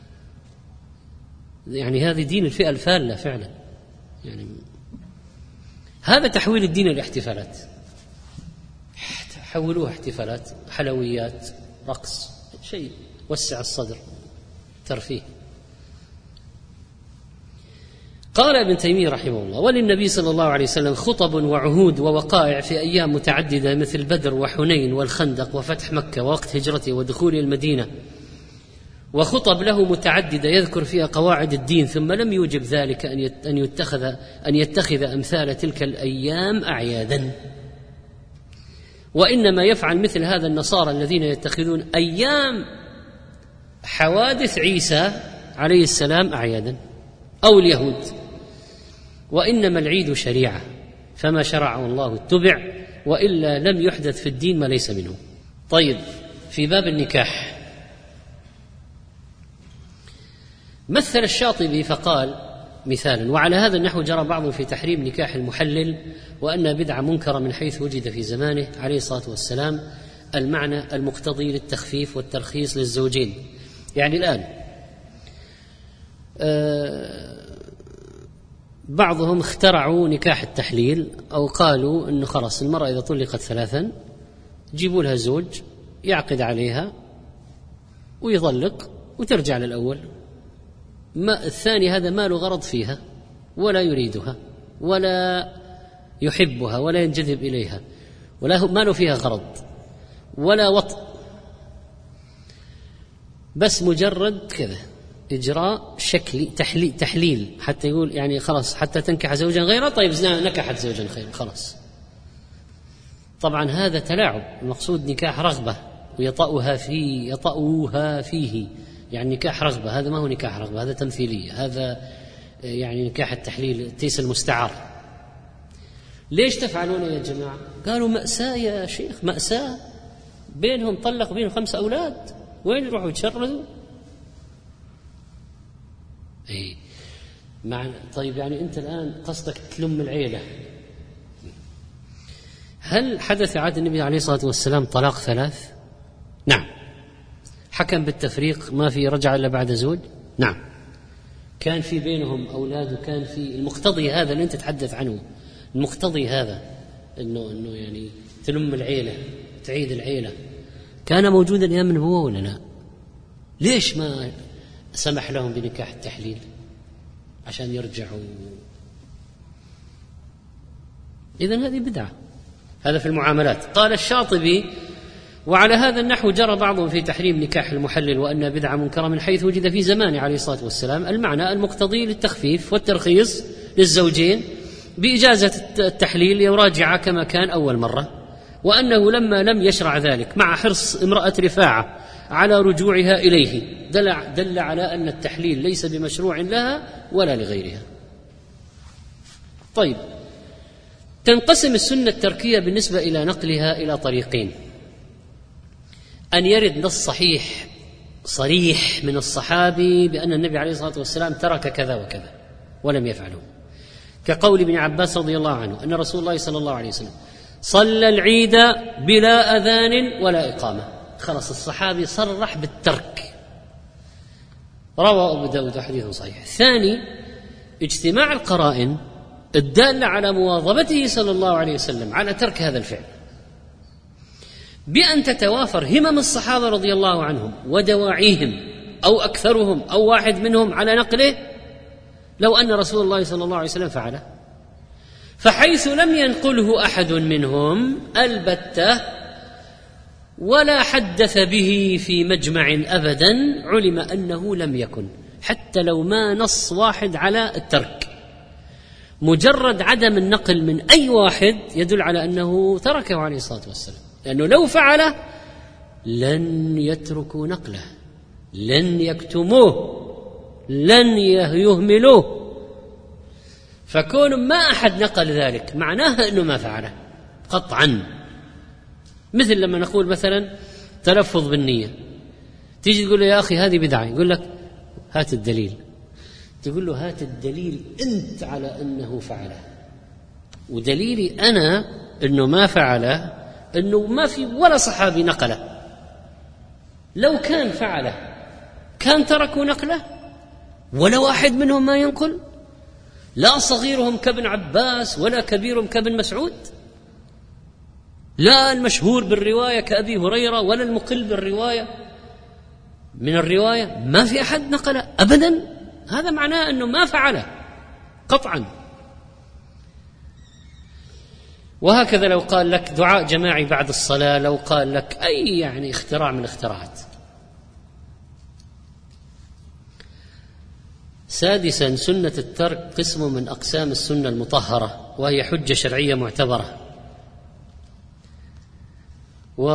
يعني هذه دين الفئة الفالة فعلا. يعني هذا تحويل الدين إلى احتفالات، حولوها احتفالات، حلويات، رقص، شيء وسع الصدر، ترفيه. قال ابن تيمية رحمه الله: وللنبي صلى الله عليه وسلم خطب وعهود ووقائع في أيام متعددة مثل بدر وحنين والخندق وفتح مكة ووقت هجرته ودخول المدينة، وخطب له متعددة يذكر فيها قواعد الدين، ثم لم يوجب ذلك أن يتخذ أن يتخذ أمثال تلك الأيام أعيادا، وإنما يفعل مثل هذا النصارى الذين يتخذون أيام حوادث عيسى عليه السلام أعيادا، أو اليهود. وإنما العيد شريعة، فما شرعه الله اتبع، وإلا لم يحدث في الدين ما ليس منه. طيب، في باب النكاح مثل الشاطبي فقال مثالا: وعلى هذا النحو جرى بعضهم في تحريم نكاح المحلل، وأن بدعة منكرة من حيث وجد في زمانه عليه الصلاة والسلام المعنى المقتضي للتخفيف والترخيص للزوجين. يعني الآن آه بعضهم اخترعوا نكاح التحليل، أو قالوا أنه خلاص المرأة إذا طلقت ثلاثا جيبوا لها زوج يعقد عليها ويطلق وترجع للأول. ما الثاني هذا ما له غرض فيها ولا يريدها ولا يحبها ولا ينجذب إليها ولا ما له فيها غرض ولا وطء، بس مجرد كذا إجراء شكلي تحليل, تحليل حتى يقول يعني خلاص حتى تنكح زوجا غيره. طيب نكحت زوجا غيره خلاص. طبعا هذا تلاعب، المقصود نكاح رغبة ويطأها فيه يطأوها فيه، يعني نكاح رغبة. هذا ما هو نكاح رغبة، هذا تمثيلية، هذا يعني نكاح التحليل تيس المستعار. ليش تفعلون يا جماعة؟ قالوا مأساة يا شيخ، مأساة، بينهم طلق بينهم خمسة أولاد، وين يروحوا يتشردوا؟ إيه معنى. طيب يعني أنت الآن قصدك تلم العيلة. هل حدث عهد النبي عليه الصلاة والسلام طلاق ثلاث؟ نعم. حكم بالتفريق، ما في رجع إلا بعد زوج؟ نعم. كان في بينهم أولاد، وكان في المقتضي هذا اللي أنت تتحدث عنه، المقتضي هذا إنه إنه يعني تلم العيلة تعيد العيلة، كان موجودا أيام النبوة ولا لا؟ ليش ما سمح لهم بنكاح التحليل عشان يرجعوا؟ إذن هذه بدعة. هذا في المعاملات. قال الشاطبي: وعلى هذا النحو جرى بعضهم في تحريم نكاح المحلل، وأن بدعة منكرة من حيث وجد في زمانه عليه الصلاة والسلام المعنى المقتضي للتخفيف والترخيص للزوجين بإجازة التحليل يراجع كما كان أول مرة، وأنه لما لم يشرع ذلك مع حرص امرأة رفاعة على رجوعها إليه دل, دل على أن التحليل ليس بمشروع لها ولا لغيرها. طيب، تنقسم السنة التركية بالنسبة إلى نقلها إلى طريقين: أن يرد نص صحيح صريح من الصحابي بأن النبي عليه الصلاة والسلام ترك كذا وكذا ولم يفعله، كقول ابن عباس رضي الله عنه أن رسول الله صلى الله عليه وسلم صلى العيد بلا أذان ولا إقامة. خلص الصحابي صرح بالترك، روى أبو داود حديث صحيح. ثاني، اجتماع القرائن الدالة على مواظبته صلى الله عليه وسلم على ترك هذا الفعل، بأن تتوافر همم الصحابة رضي الله عنهم ودواعيهم، أو أكثرهم أو واحد منهم على نقله، لو أن رسول الله صلى الله عليه وسلم فعله. فحيث لم ينقله أحد منهم البتة ولا حدث به في مجمع أبدا، علم أنه لم يكن، حتى لو ما نص واحد على الترك، مجرد عدم النقل من أي واحد يدل على أنه تركه عليه الصلاة والسلام، لأنه لو فعله لن يتركوا نقله، لن يكتموه، لن يهملوه. فكون ما أحد نقل ذلك معناها أنه ما فعله قطعا. مثل لما نقول مثلا تلفظ بالنية، تيجي تقول له يا أخي هذه بدعة، يقول لك هات الدليل، تقول له هات الدليل أنت على أنه فعله، ودليلي أنا أنه ما فعله أنه ما في ولا صحابي نقله. لو كان فعله كان تركوا نقله، ولا واحد منهم ما ينقل، لا صغيرهم كابن عباس ولا كبيرهم كابن مسعود. لا المشهور بالرواية كأبي هريرة ولا المقل بالرواية من الرواية، ما في أحد نقل أبدا. هذا معناه أنه ما فعله قطعا. وهكذا لو قال لك دعاء جماعي بعد الصلاة، لو قال لك أي يعني اختراع من الاختراعات. سادسا، سنة الترك قسم من أقسام السنة المطهرة، وهي حجة شرعية معتبرة، و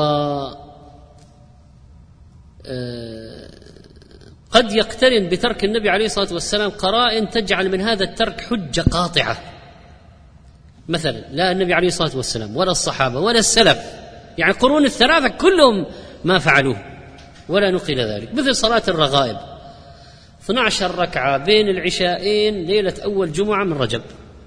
قد يقترن بترك النبي عليه الصلاة والسلام قرائن تجعل من هذا الترك حجة قاطعة. مثلا لا النبي عليه الصلاة والسلام ولا الصحابة ولا السلف، يعني قرون الثلاثة كلهم ما فعلوه ولا نقل ذلك. مثل صلاة الرغائب اثنتي عشرة ركعة بين العشاءين ليلة أول جمعة من رجب،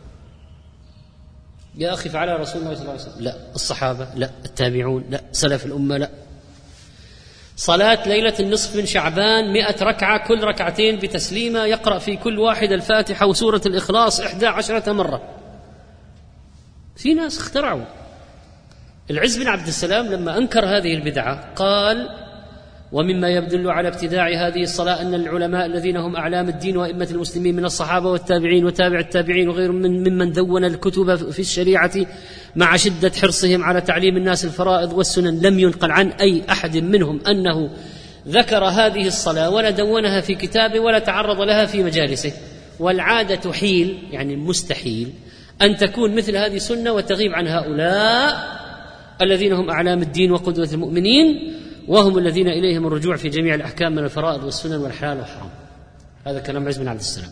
يا أخي فعلها رسول الله صلى الله عليه وسلم؟ لا. الصحابة؟ لا. التابعون؟ لا. سلف الأمة؟ لا. صلاة ليلة النصف من شعبان مئة ركعة، كل ركعتين بتسليمة، يقرأ في كل واحد الفاتحة وسورة الإخلاص إحدى عشرة مرة. في ناس اخترعوا. العز بن عبد السلام لما أنكر هذه البدعة قال: ومما يدل على ابتداع هذه الصلاة أن العلماء الذين هم أعلام الدين وأئمة المسلمين من الصحابة والتابعين وتابع التابعين وغيرهم من ممن دون الكتب في الشريعة مع شدة حرصهم على تعليم الناس الفرائض والسنن، لم ينقل عن أي أحد منهم أنه ذكر هذه الصلاة ولا دونها في كتابه ولا تعرض لها في مجالسه. والعادة حيل، يعني مستحيل أن تكون مثل هذه سنة وتغيب عن هؤلاء الذين هم أعلام الدين وقدوة المؤمنين، وهم الذين إليهم الرجوع في جميع الأحكام من الفرائض والسنن والحلال والحرام. هذا كلام عز بن عبد السلام.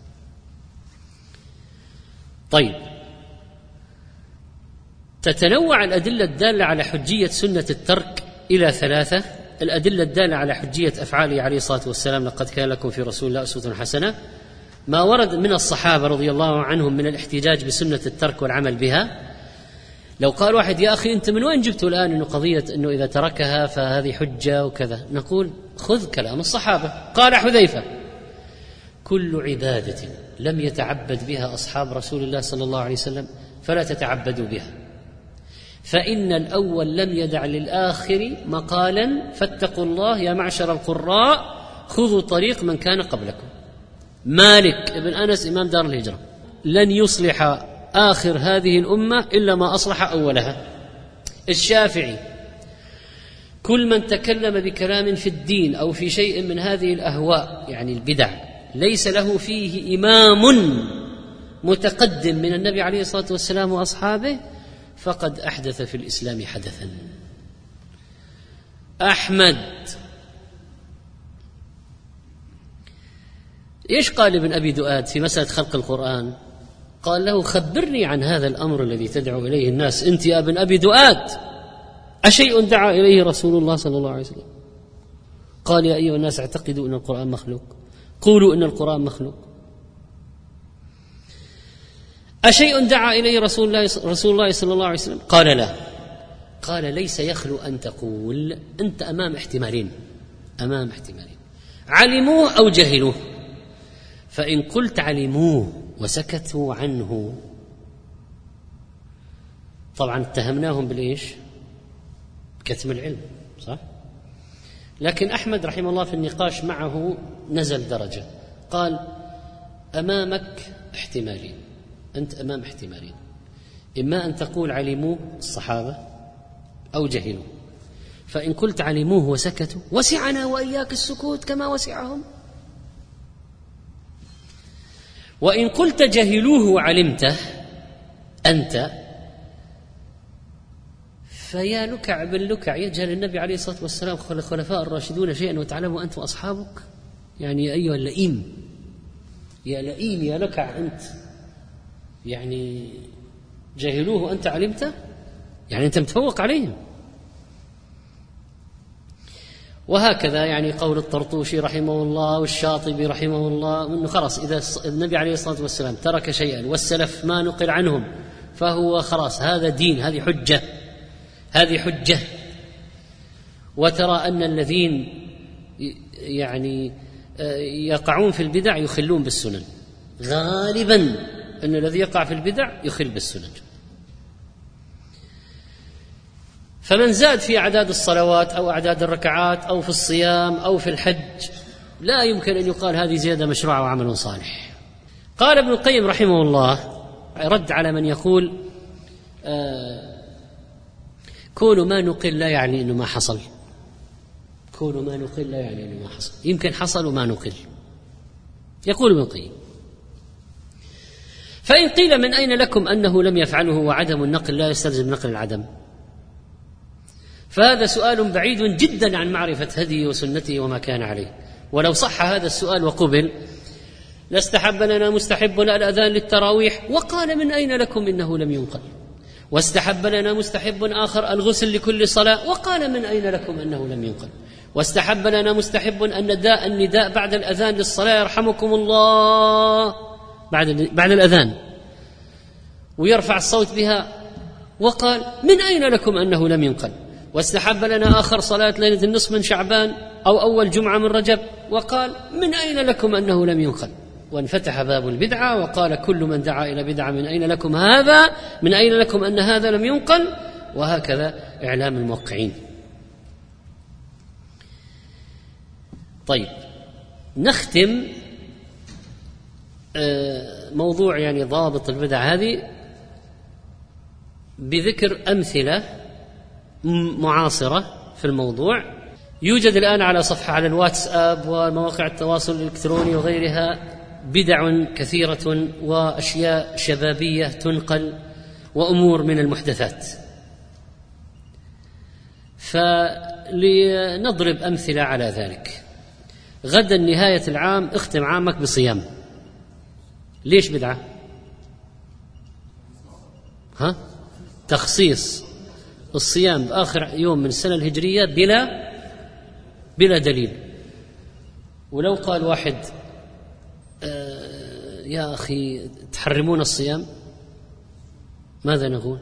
طيب، تتنوع الأدلة الدالة على حجية سنة الترك إلى ثلاثة. الأدلة الدالة على حجية أفعاله عليه الصلاة والسلام: لقد كان لكم في رسول الله أسوة حسنة. ما ورد من الصحابة رضي الله عنهم من الاحتجاج بسنة الترك والعمل بها. لو قال واحد: يا أخي أنت من وين جبت الآن أنه قضية أنه إذا تركها فهذه حجة وكذا؟ نقول: خذ كلام الصحابة. قال حذيفة: كل عبادة لم يتعبد بها أصحاب رسول الله صلى الله عليه وسلم فلا تتعبدوا بها، فإن الأول لم يدع للآخر مقالا فاتقوا الله يا معشر القراء خذوا طريق من كان قبلكم. مالك ابن أنس إمام دار الهجرة: لن يصلح آخر هذه الأمة إلا ما أصلح أولها. الشافعي: كل من تكلم بكلام في الدين أو في شيء من هذه الأهواء يعني البدع ليس له فيه إمام متقدم من النبي عليه الصلاة والسلام وأصحابه فقد أحدث في الإسلام حدثا. أحمد: إيش قال ابن أبي دؤاد في مسألة خلق القرآن؟ قال له: خبرني عن هذا الأمر الذي تدعو إليه الناس أنت يا ابن أبي دؤاد، أشيء دعا إليه رسول الله صلى الله عليه وسلم؟ قال: يا أيها الناس اعتقدوا أن القرآن مخلوق، قولوا أن القرآن مخلوق. أشيء دعا إليه رسول الله رسول الله صلى الله عليه وسلم؟ قال: لا. قال: ليس يخلو أن تقول أنت أمام احتمالين أمام احتمالين علموه أو جهلوه، فإن قلت علموه وسكتوا عنه طبعا اتهمناهم بالإيش؟ كتم العلم، صح؟ لكن أحمد رحمه الله في النقاش معه نزل درجة، قال: أمامك احتمالين، أنت أمام احتمالين، إما أن تقول علموه الصحابة أو جهلوه، فإن قلت علموه وسكتوا وسعنا وإياك السكوت كما وسعهم، وإن قلت جهلوه وعلمته أنت فيا لكع بن لكع يجهل النبي عليه الصلاة والسلام خلفاء الراشدون شيئا وتعلموا أنت وأصحابك. يعني يا أيها اللئيم، يا لئيم يا لكع أنت، يعني جهلوه وأنت علمته، يعني أنت متفوق عليهم. وهكذا يعني قول الطرطوشي رحمه الله والشاطبي رحمه الله أنه خلاص إذا النبي عليه الصلاة والسلام ترك شيئا والسلف ما نقل عنهم فهو خلاص هذا دين، هذه حجة هذه حجة. وترى أن الذين يعني يقعون في البدع يخلون بالسنن، غالبا أن الذي يقع في البدع يخل بالسنن. فمن زاد في أعداد الصلوات أو أعداد الركعات أو في الصيام أو في الحج لا يمكن أن يقال هذه زيادة مشروعة وعمل صالح. قال ابن القيم رحمه الله رد على من يقول آه كون ما نقل لا يعني أنه ما حصل، كون ما نقل لا يعني أنه ما حصل، يمكن حصل وما نقل. يقول ابن القيم فإن قيل من أين لكم أنه لم يفعله وعدم النقل لا يستلزم نقل العدم، فهذا سؤال بعيد جدا عن معرفة هديه وسنته وما كان عليه. ولو صح هذا السؤال وقبل لاستحب لنا مستحب الأذان للتراويح وقال من أين لكم إنه لم ينقل، واستحب لنا مستحب آخر الغسل لكل صلاة وقال من أين لكم أنه لم ينقل، واستحب لنا مستحب النداء النداء بعد الأذان للصلاة يرحمكم الله بعد بعد الأذان ويرفع الصوت بها وقال من أين لكم أنه لم ينقل، واستحب لنا آخر صلاة ليلة النصف من شعبان أو أول جمعة من رجب وقال من أين لكم أنه لم ينقل، وانفتح باب البدعة وقال كل من دعا إلى بدعة من أين لكم هذا من أين لكم أن هذا لم ينقل، وهكذا إعلام الموقعين. طيب نختم موضوع يعني ضابط البدع هذه بذكر أمثلة معاصرة في الموضوع. يوجد الآن على صفحة على الواتساب ومواقع التواصل الإلكتروني وغيرها بدع كثيرة وأشياء شبابية تنقل وأمور من المحدثات، فلنضرب أمثلة على ذلك. غدا نهاية العام اختم عامك بصيام، ليش بدعة؟ ها؟ تخصيص الصيام بآخر يوم من السنة الهجرية بلا بلا دليل. ولو قال واحد آه يا أخي تحرمون الصيام، ماذا نقول؟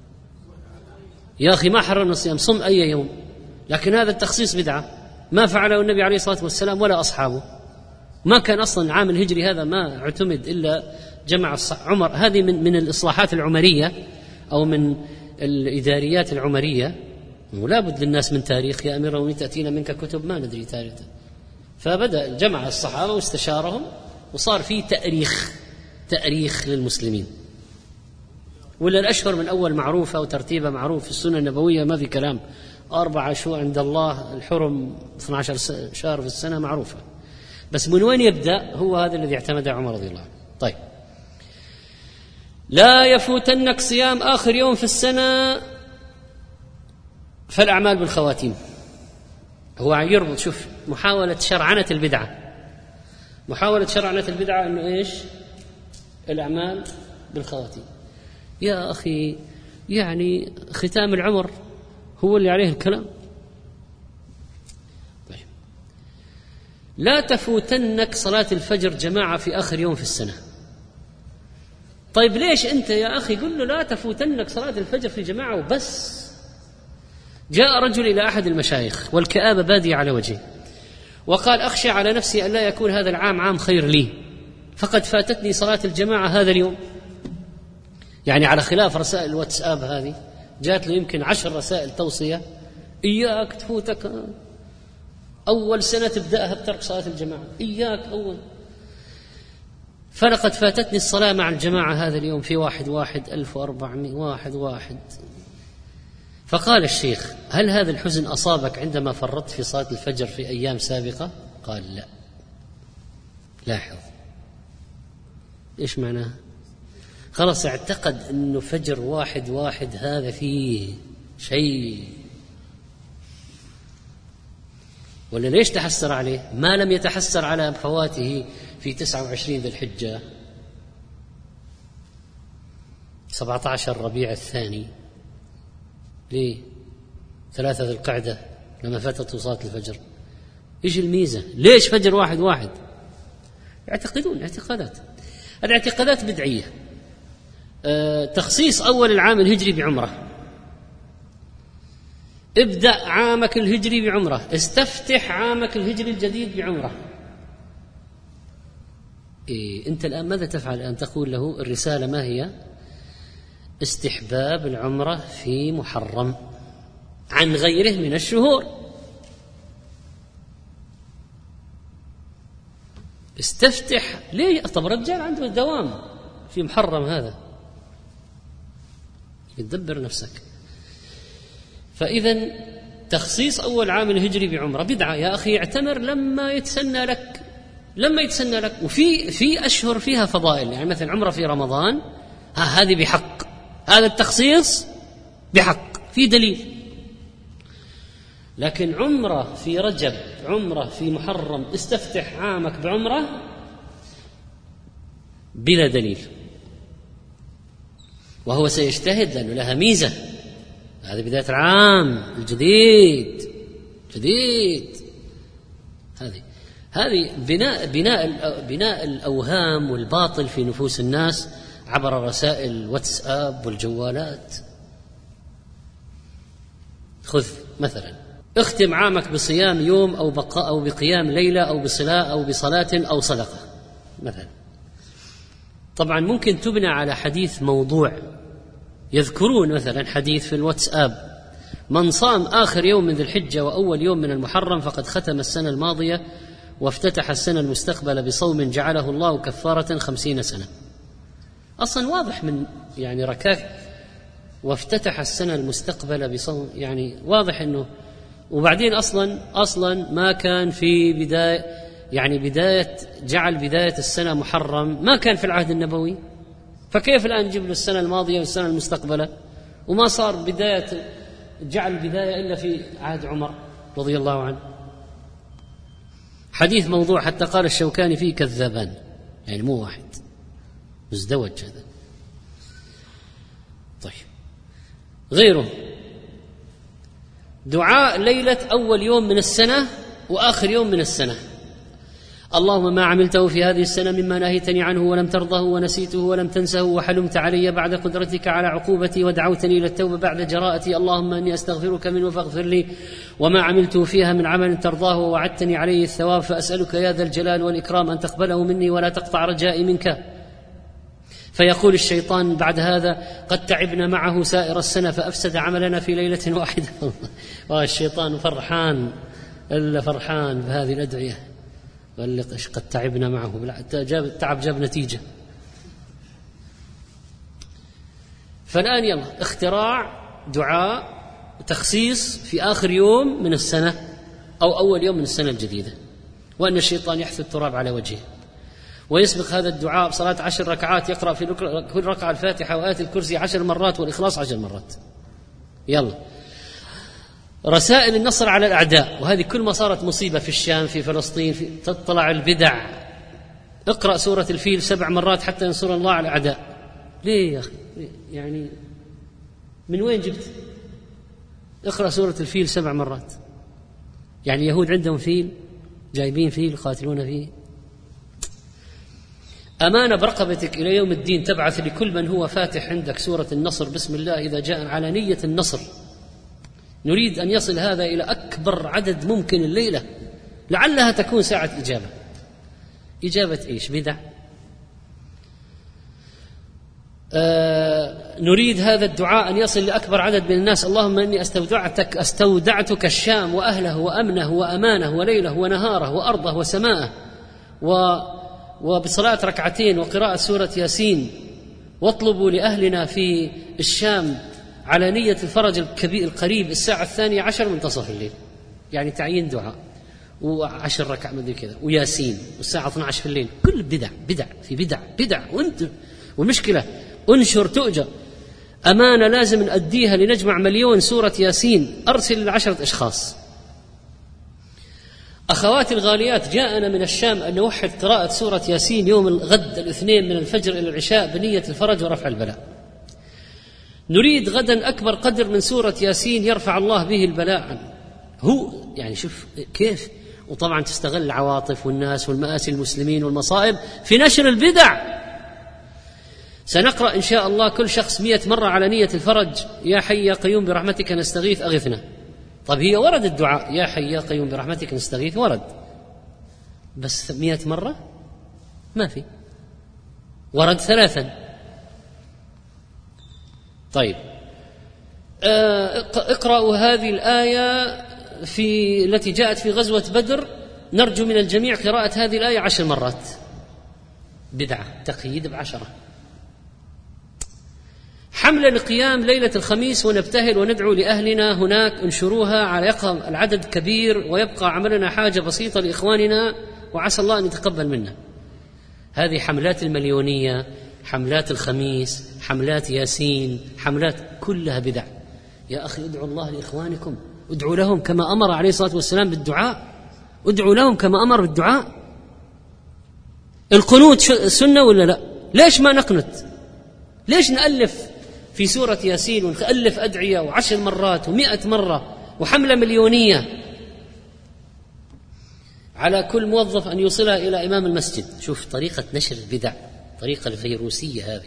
يا أخي ما حرمنا الصيام، صم أي يوم، لكن هذا التخصيص بدعة ما فعله النبي عليه الصلاة والسلام ولا أصحابه. ما كان أصلا العام الهجري هذا ما اعتمد إلا جمع عمر. هذه من من الإصلاحات العمرية أو من الإداريات العمرية، ولا بد للناس من تاريخ. يا أمير المؤمنين تأتينا منك كتب ما ندري تاريخ، فبدأ جمع الصحابة واستشارهم وصار في تأريخ تأريخ للمسلمين. ولا الأشهر من أول معروفة وترتيبها معروف في السنة النبوية، ما في كلام. أربعة شهور عند الله الحرم اثنا عشر شهر في السنة معروفة، بس من وين يبدأ؟ هو هذا الذي اعتمده عمر رضي الله عنه. طيب لا يفوتنك صيام آخر يوم في السنة فالأعمال بالخواتيم. هو يربط، شوف محاولة شرعنة البدعة، محاولة شرعنة البدعة أنه إيش؟ الأعمال بالخواتيم. يا أخي يعني ختام العمر هو اللي عليه الكلام. طيب لا تفوتنك صلاة الفجر جماعة في آخر يوم في السنة. طيب ليش أنت يا أخي قل له لا تفوتنك صلاة الفجر في جماعة وبس؟ جاء رجل إلى أحد المشايخ والكآبة بادية على وجهه وقال أخشى على نفسي أن لا يكون هذا العام عام خير لي، فقد فاتتني صلاة الجماعة هذا اليوم. يعني على خلاف رسائل الواتساب هذه، جاءت له يمكن عشر رسائل توصية إياك تفوتك أول سنة تبدأها بترك صلاة الجماعة، إياك أول. فلقد فاتتني الصلاة مع الجماعة هذا اليوم في واحد واحد ألف وأربعمائة واحد واحد. فقال الشيخ هل هذا الحزن أصابك عندما فرطت في صلاة الفجر في أيام سابقة؟ قال لا. لاحظ إيش معناه؟ خلاص اعتقد أنه فجر واحد واحد هذا فيه شيء، ولا ليش تحسر عليه؟ ما لم يتحسر على فواته في تسعة وعشرين ذي الحجة، سبعة عشر ربيع الثاني، ليه؟ ثلاثة ذي القعدة لما فاتت صلاة الفجر. إيش الميزة؟ ليش فجر واحد واحد؟ يعتقدون اعتقادات، الاعتقادات بدعية. أه تخصيص أول العام الهجري بعمرة، ابدأ عامك الهجري بعمرة، استفتح عامك الهجري الجديد بعمرة. إيه أنت الآن ماذا تفعل الآن؟ تقول له الرسالة ما هي؟ استحباب العمرة في محرم، عن غيره من الشهور. استفتح ليه؟ طب رجال عنده دوام في محرم، هذا يدبر نفسك. فإذا تخصيص أول عام الهجري بعمرة بدعة يا أخي. اعتمر لما يتسنى لك، لما يتسنى لك. وفي في أشهر فيها فضائل، يعني مثلا عمرة في رمضان، ها هذه بحق، هذا التخصيص بحق في دليل. لكن عمرة في رجب، عمرة في محرم، استفتح عامك بعمرة بلا دليل. وهو سيجتهد لأنه لها ميزة، هذه بداية العام الجديد جديد. هذه هذه بناء بناء بناء الأوهام والباطل في نفوس الناس عبر رسائل الواتساب والجوالات. خذ مثلا اختم عامك بصيام يوم أو بقاء أو بقيام ليلة أو بصلاة أو بصلاة أو صدقة مثلا. طبعا ممكن تبنى على حديث موضوع، يذكرون مثلا حديث في الواتساب: من صام آخر يوم من ذي الحجة وأول يوم من المحرم فقد ختم السنة الماضية وافتتح السنة المستقبلة بصوم جعله الله كفارة خمسين سنة. أصلا واضح من يعني ركاك وافتتح السنة المستقبلة بصوم، يعني واضح أنه. وبعدين أصلا أصلا ما كان في بداية، يعني بداية جعل بداية السنة محرم ما كان في العهد النبوي، فكيف الآن نجيب له السنة الماضية والسنة المستقبلة؟ وما صار بداية جعل البداية إلا في عهد عمر رضي الله عنه. حديث موضوع، حتى قال الشوكاني فيه كذابان، يعني مو واحد، مزدوج هذا. طيب غيره دعاء ليلة أول يوم من السنة وآخر يوم من السنة: اللهم ما عملته في هذه السنة مما نهيتني عنه ولم ترضه ونسيته ولم تنسه وحلمت علي بعد قدرتك على عقوبتي ودعوتني إلى التوبة بعد جراءتي، اللهم إني أستغفرك منه فاغفر لي وما عملته فيها من عمل ترضاه ووعدتني عليه الثواب، فأسألك يا ذا الجلال والإكرام أن تقبله مني ولا تقطع رجائي منك. فيقول الشيطان بعد هذا: قد تعبنا معه سائر السنة فأفسد عملنا في ليلة واحدة. والشيطان فرحان إلا فرحان بهذه الأدعية، قال لي قد تعبنا معه، جاب التعب جاب نتيجة. فالآن يلا اختراع دعاء تخصيص في آخر يوم من السنة أو أول يوم من السنة الجديدة، وأن الشيطان يحث التراب على وجهه. ويسبق هذا الدعاء بصلاة عشر ركعات، يقرأ في كل ركعة الفاتحة وآية الكرسي عشر مرات والإخلاص عشر مرات. يلا رسائل النصر على الأعداء، وهذه كل ما صارت مصيبة في الشام في فلسطين في تطلع البدع. اقرأ سورة الفيل سبع مرات حتى ينصر الله على الأعداء. ليه يا أخي؟ يعني من وين جبت؟ اقرأ سورة الفيل سبع مرات، يعني يهود عندهم فيل، جايبين فيل يقاتلون فيه. أمانة برقبتك إلى يوم الدين تبعث لكل من هو فاتح عندك سورة النصر بسم الله إذا جاء على نية النصر. نريد أن يصل هذا إلى أكبر عدد ممكن الليلة، لعلها تكون ساعة إجابة. إجابة إيش؟ بدع. آه نريد هذا الدعاء أن يصل لأكبر عدد من الناس: اللهم إني استودعتك استودعتك الشام وأهله وأمنه وأمانه وليله ونهاره وأرضه وسماءه، و وبصلاة ركعتين وقراءة سورة ياسين، واطلبوا لأهلنا في الشام على نية الفرج الكبير القريب الساعة الثانية عشر منتصف الليل، يعني تعيين دعاء وعشر ركع مدري كذا وياسين والساعة اثنتي عشرة في الليل. كل بدع بدع في بدع بدع وانت والمشكلة انشر تؤجر. أمانة لازم نأديها لنجمع مليون سورة ياسين، أرسل لعشرة أشخاص. أخواتي الغاليات، جاءنا من الشام أن نوحد قراءة سورة ياسين يوم الغد الاثنين من الفجر إلى العشاء بنية الفرج ورفع البلاء. نريد غدا أكبر قدر من سورة ياسين يرفع الله به البلاء عنه. هو يعني شوف كيف. وطبعا تستغل العواطف والناس والمآسي المسلمين والمصائب في نشر البدع. سنقرأ إن شاء الله كل شخص مئة مرة على نية الفرج: يا حي يا قيوم برحمتك نستغيث أغثنا. طب هي ورد الدعاء يا حي يا قيوم برحمتك نستغيث، ورد، بس مئة مرة ما في، ورد ثلاثا. طيب اقرأوا هذه الآية في التي جاءت في غزوة بدر، نرجو من الجميع قراءة هذه الآية عشر مرات. بدعة، تقييد بعشرة. حملة لقيام ليلة الخميس ونبتهل وندعو لأهلنا هناك، انشروها على يقم العدد كبير ويبقى عملنا حاجة بسيطة لإخواننا وعسى الله أن يتقبل منا. هذه حملات المليونية، حملات الخميس، حملات ياسين، حملات كلها بدع. يا أخي ادعوا الله لإخوانكم، ادعوا لهم كما أمر عليه الصلاة والسلام بالدعاء، ادعوا لهم كما أمر بالدعاء. القنوت سنة ولا لا؟ ليش ما نقنت؟ ليش نألف في سورة ياسين ونألف أدعية وعشر مرات ومئة مرة وحملة مليونية على كل موظف أن يوصلها إلى إمام المسجد؟ شوف طريقة نشر البدع، طريقة الفيروسية هذه.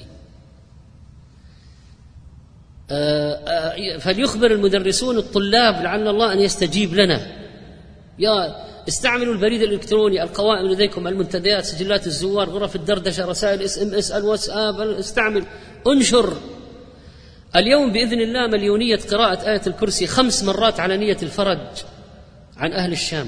فليخبر المدرسون الطلاب لعل الله أن يستجيب لنا. يا استعملوا البريد الإلكتروني، القوائم لديكم، المنتديات، سجلات الزوار، غرف الدردشة، رسائل اس ام اس، الواتساب، استعمل، انشر. اليوم بإذن الله مليونية قراءة آية الكرسي خمس مرات على نية الفرج عن أهل الشام.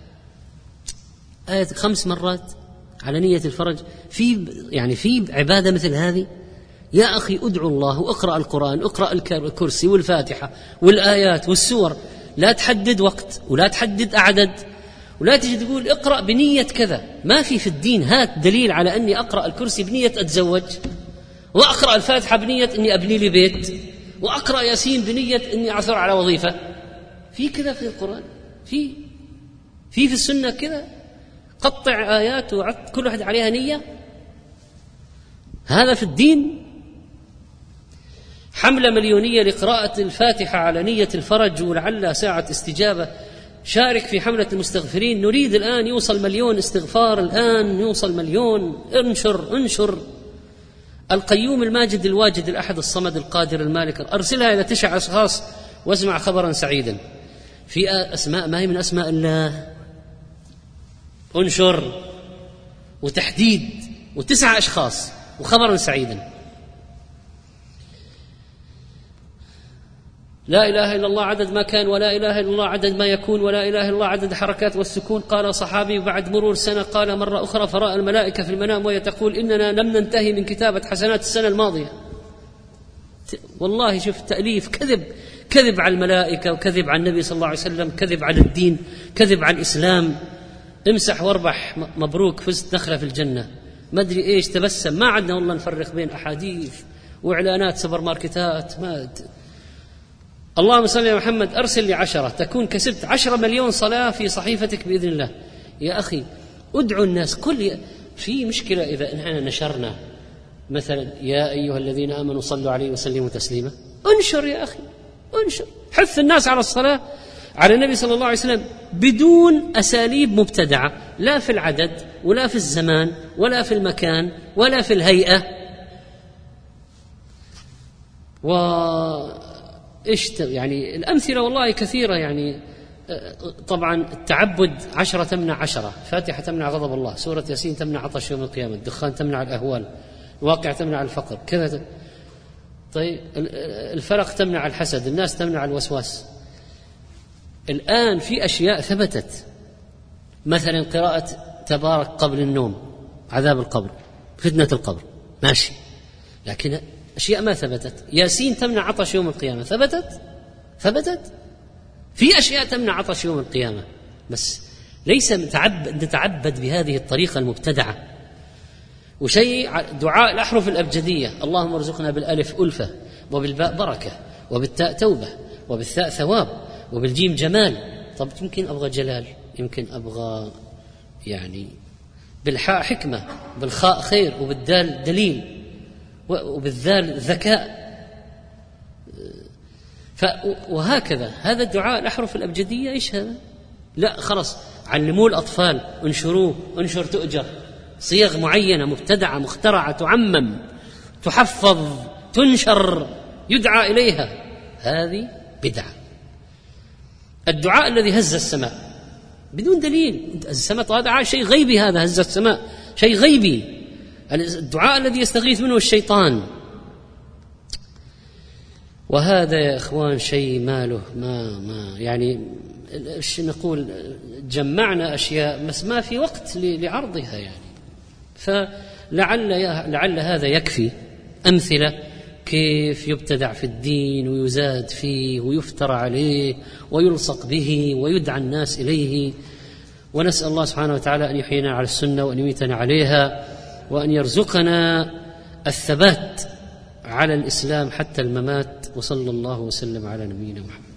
آية خمس مرات على نية الفرج، في يعني في عبادة مثل هذه؟ يا أخي ادعوا الله واقرأ القرآن، اقرأ الكرسي والفاتحة والآيات والسور، لا تحدد وقت ولا تحدد عدد ولا تجي تقول اقرأ بنية كذا. ما في في الدين هات دليل على أني أقرأ الكرسي بنية أتزوج، وأقرأ الفاتحة بنية أني أبني لي بيت، وأقرأ ياسين بنية أني أعثر على وظيفة. في كذا في القرآن؟ في في في السنة كذا قطع آيات وعد كل واحد عليها نية؟ هذا في الدين؟ حملة مليونية لقراءة الفاتحة على نية الفرج ولعل ساعة استجابة. شارك في حملة المستغفرين، نريد الآن يوصل مليون استغفار، الآن يوصل مليون. انشر انشر. القيوم الماجد الواجد الأحد الصمد القادر المالك، أرسلها إلى تسع أشخاص واسمع خبرا سعيدا. في أسماء ما هي من أسماء الله. انشر وتحديد وتسع أشخاص وخبرا سعيدا. لا إله إلا الله عدد ما كان، ولا إله إلا الله عدد ما يكون، ولا إله إلا الله عدد حركات والسكون. قال صحابي بعد مرور سنة قال مرة أخرى فرأى الملائكة في المنام وهي تقول إننا لم ننتهي من كتابة حسنات السنة الماضية. والله شوف تأليف، كذب كذب على الملائكة وكذب على النبي صلى الله عليه وسلم، كذب على الدين، كذب على الإسلام. امسح واربح، مبروك فزت دخلة في الجنة، ما أدري إيش، تبسم. ما عندنا والله نفرق بين أحاديث وإعلانات سوبر ماركتات. ما اللهم صل على محمد، أرسل لي عشرة تكون كسبت عشرة مليون صلاة في صحيفتك بإذن الله. يا أخي ادعوا الناس. كل في مشكلة إذا نحن نشرنا مثلا يا أيها الذين آمنوا صلوا عليه وسلموا تسليما. انشر يا أخي، انشر، حث الناس على الصلاة على النبي صلى الله عليه وسلم بدون أساليب مبتدعة، لا في العدد ولا في الزمان ولا في المكان ولا في الهيئة. و إيش يعني الأمثلة والله كثيرة. يعني طبعا التعبد عشرة تمنع عشرة، فاتحة تمنع غضب الله، سورة ياسين تمنع عطش يوم القيامة، الدخان تمنع الأهوال، الواقع تمنع الفقر كذا. طيب الفلق تمنع الحسد، الناس تمنع الوسواس. الآن في أشياء ثبتت، مثلا قراءة تبارك قبل النوم، عذاب القبر، فتنة القبر، ماشي، لكن أشياء ما ثبتت. ياسين تمنع عطش يوم القيامة، ثبتت ثبتت في أشياء تمنع عطش يوم القيامة، بس ليس نتعبد بهذه الطريقة المبتدعة. وشيء دعاء الأحرف الأبجدية، اللهم ارزقنا بالألف ألفة، وبالباء بركة، وبالتاء توبة، وبالثاء ثواب، وبالجيم جمال. طب يمكن أبغى جلال، يمكن أبغى يعني بالحاء حكمة، بالخاء خير، وبالدال دليل، وبالذال ذكاء. وهكذا هذا الدعاء الأحرف الأبجدية. إيش هذا؟ لا خلاص، علموه الأطفال، انشروه، انشر تؤجر. صيغ معينة مبتدعة مخترعة تعمم، تحفظ، تنشر، يدعى إليها، هذه بدعة. الدعاء الذي هز السماء بدون دليل، السماء هذا شيء غيبي، هذا هز السماء شيء غيبي. الدعاء الذي يستغيث منه الشيطان. وهذا يا إخوان شيء ماله ما ما يعني نقول جمعنا أشياء بس ما في وقت لعرضها يعني. فلعل لعل هذا يكفي أمثلة كيف يبتدع في الدين ويزاد فيه ويفتر عليه ويلصق به ويدعى الناس إليه. ونسأل الله سبحانه وتعالى أن يحيينا على السنة وأن يميتنا عليها وأن يرزقنا الثبات على الإسلام حتى الممات. وصلى الله وسلم على نبينا محمد.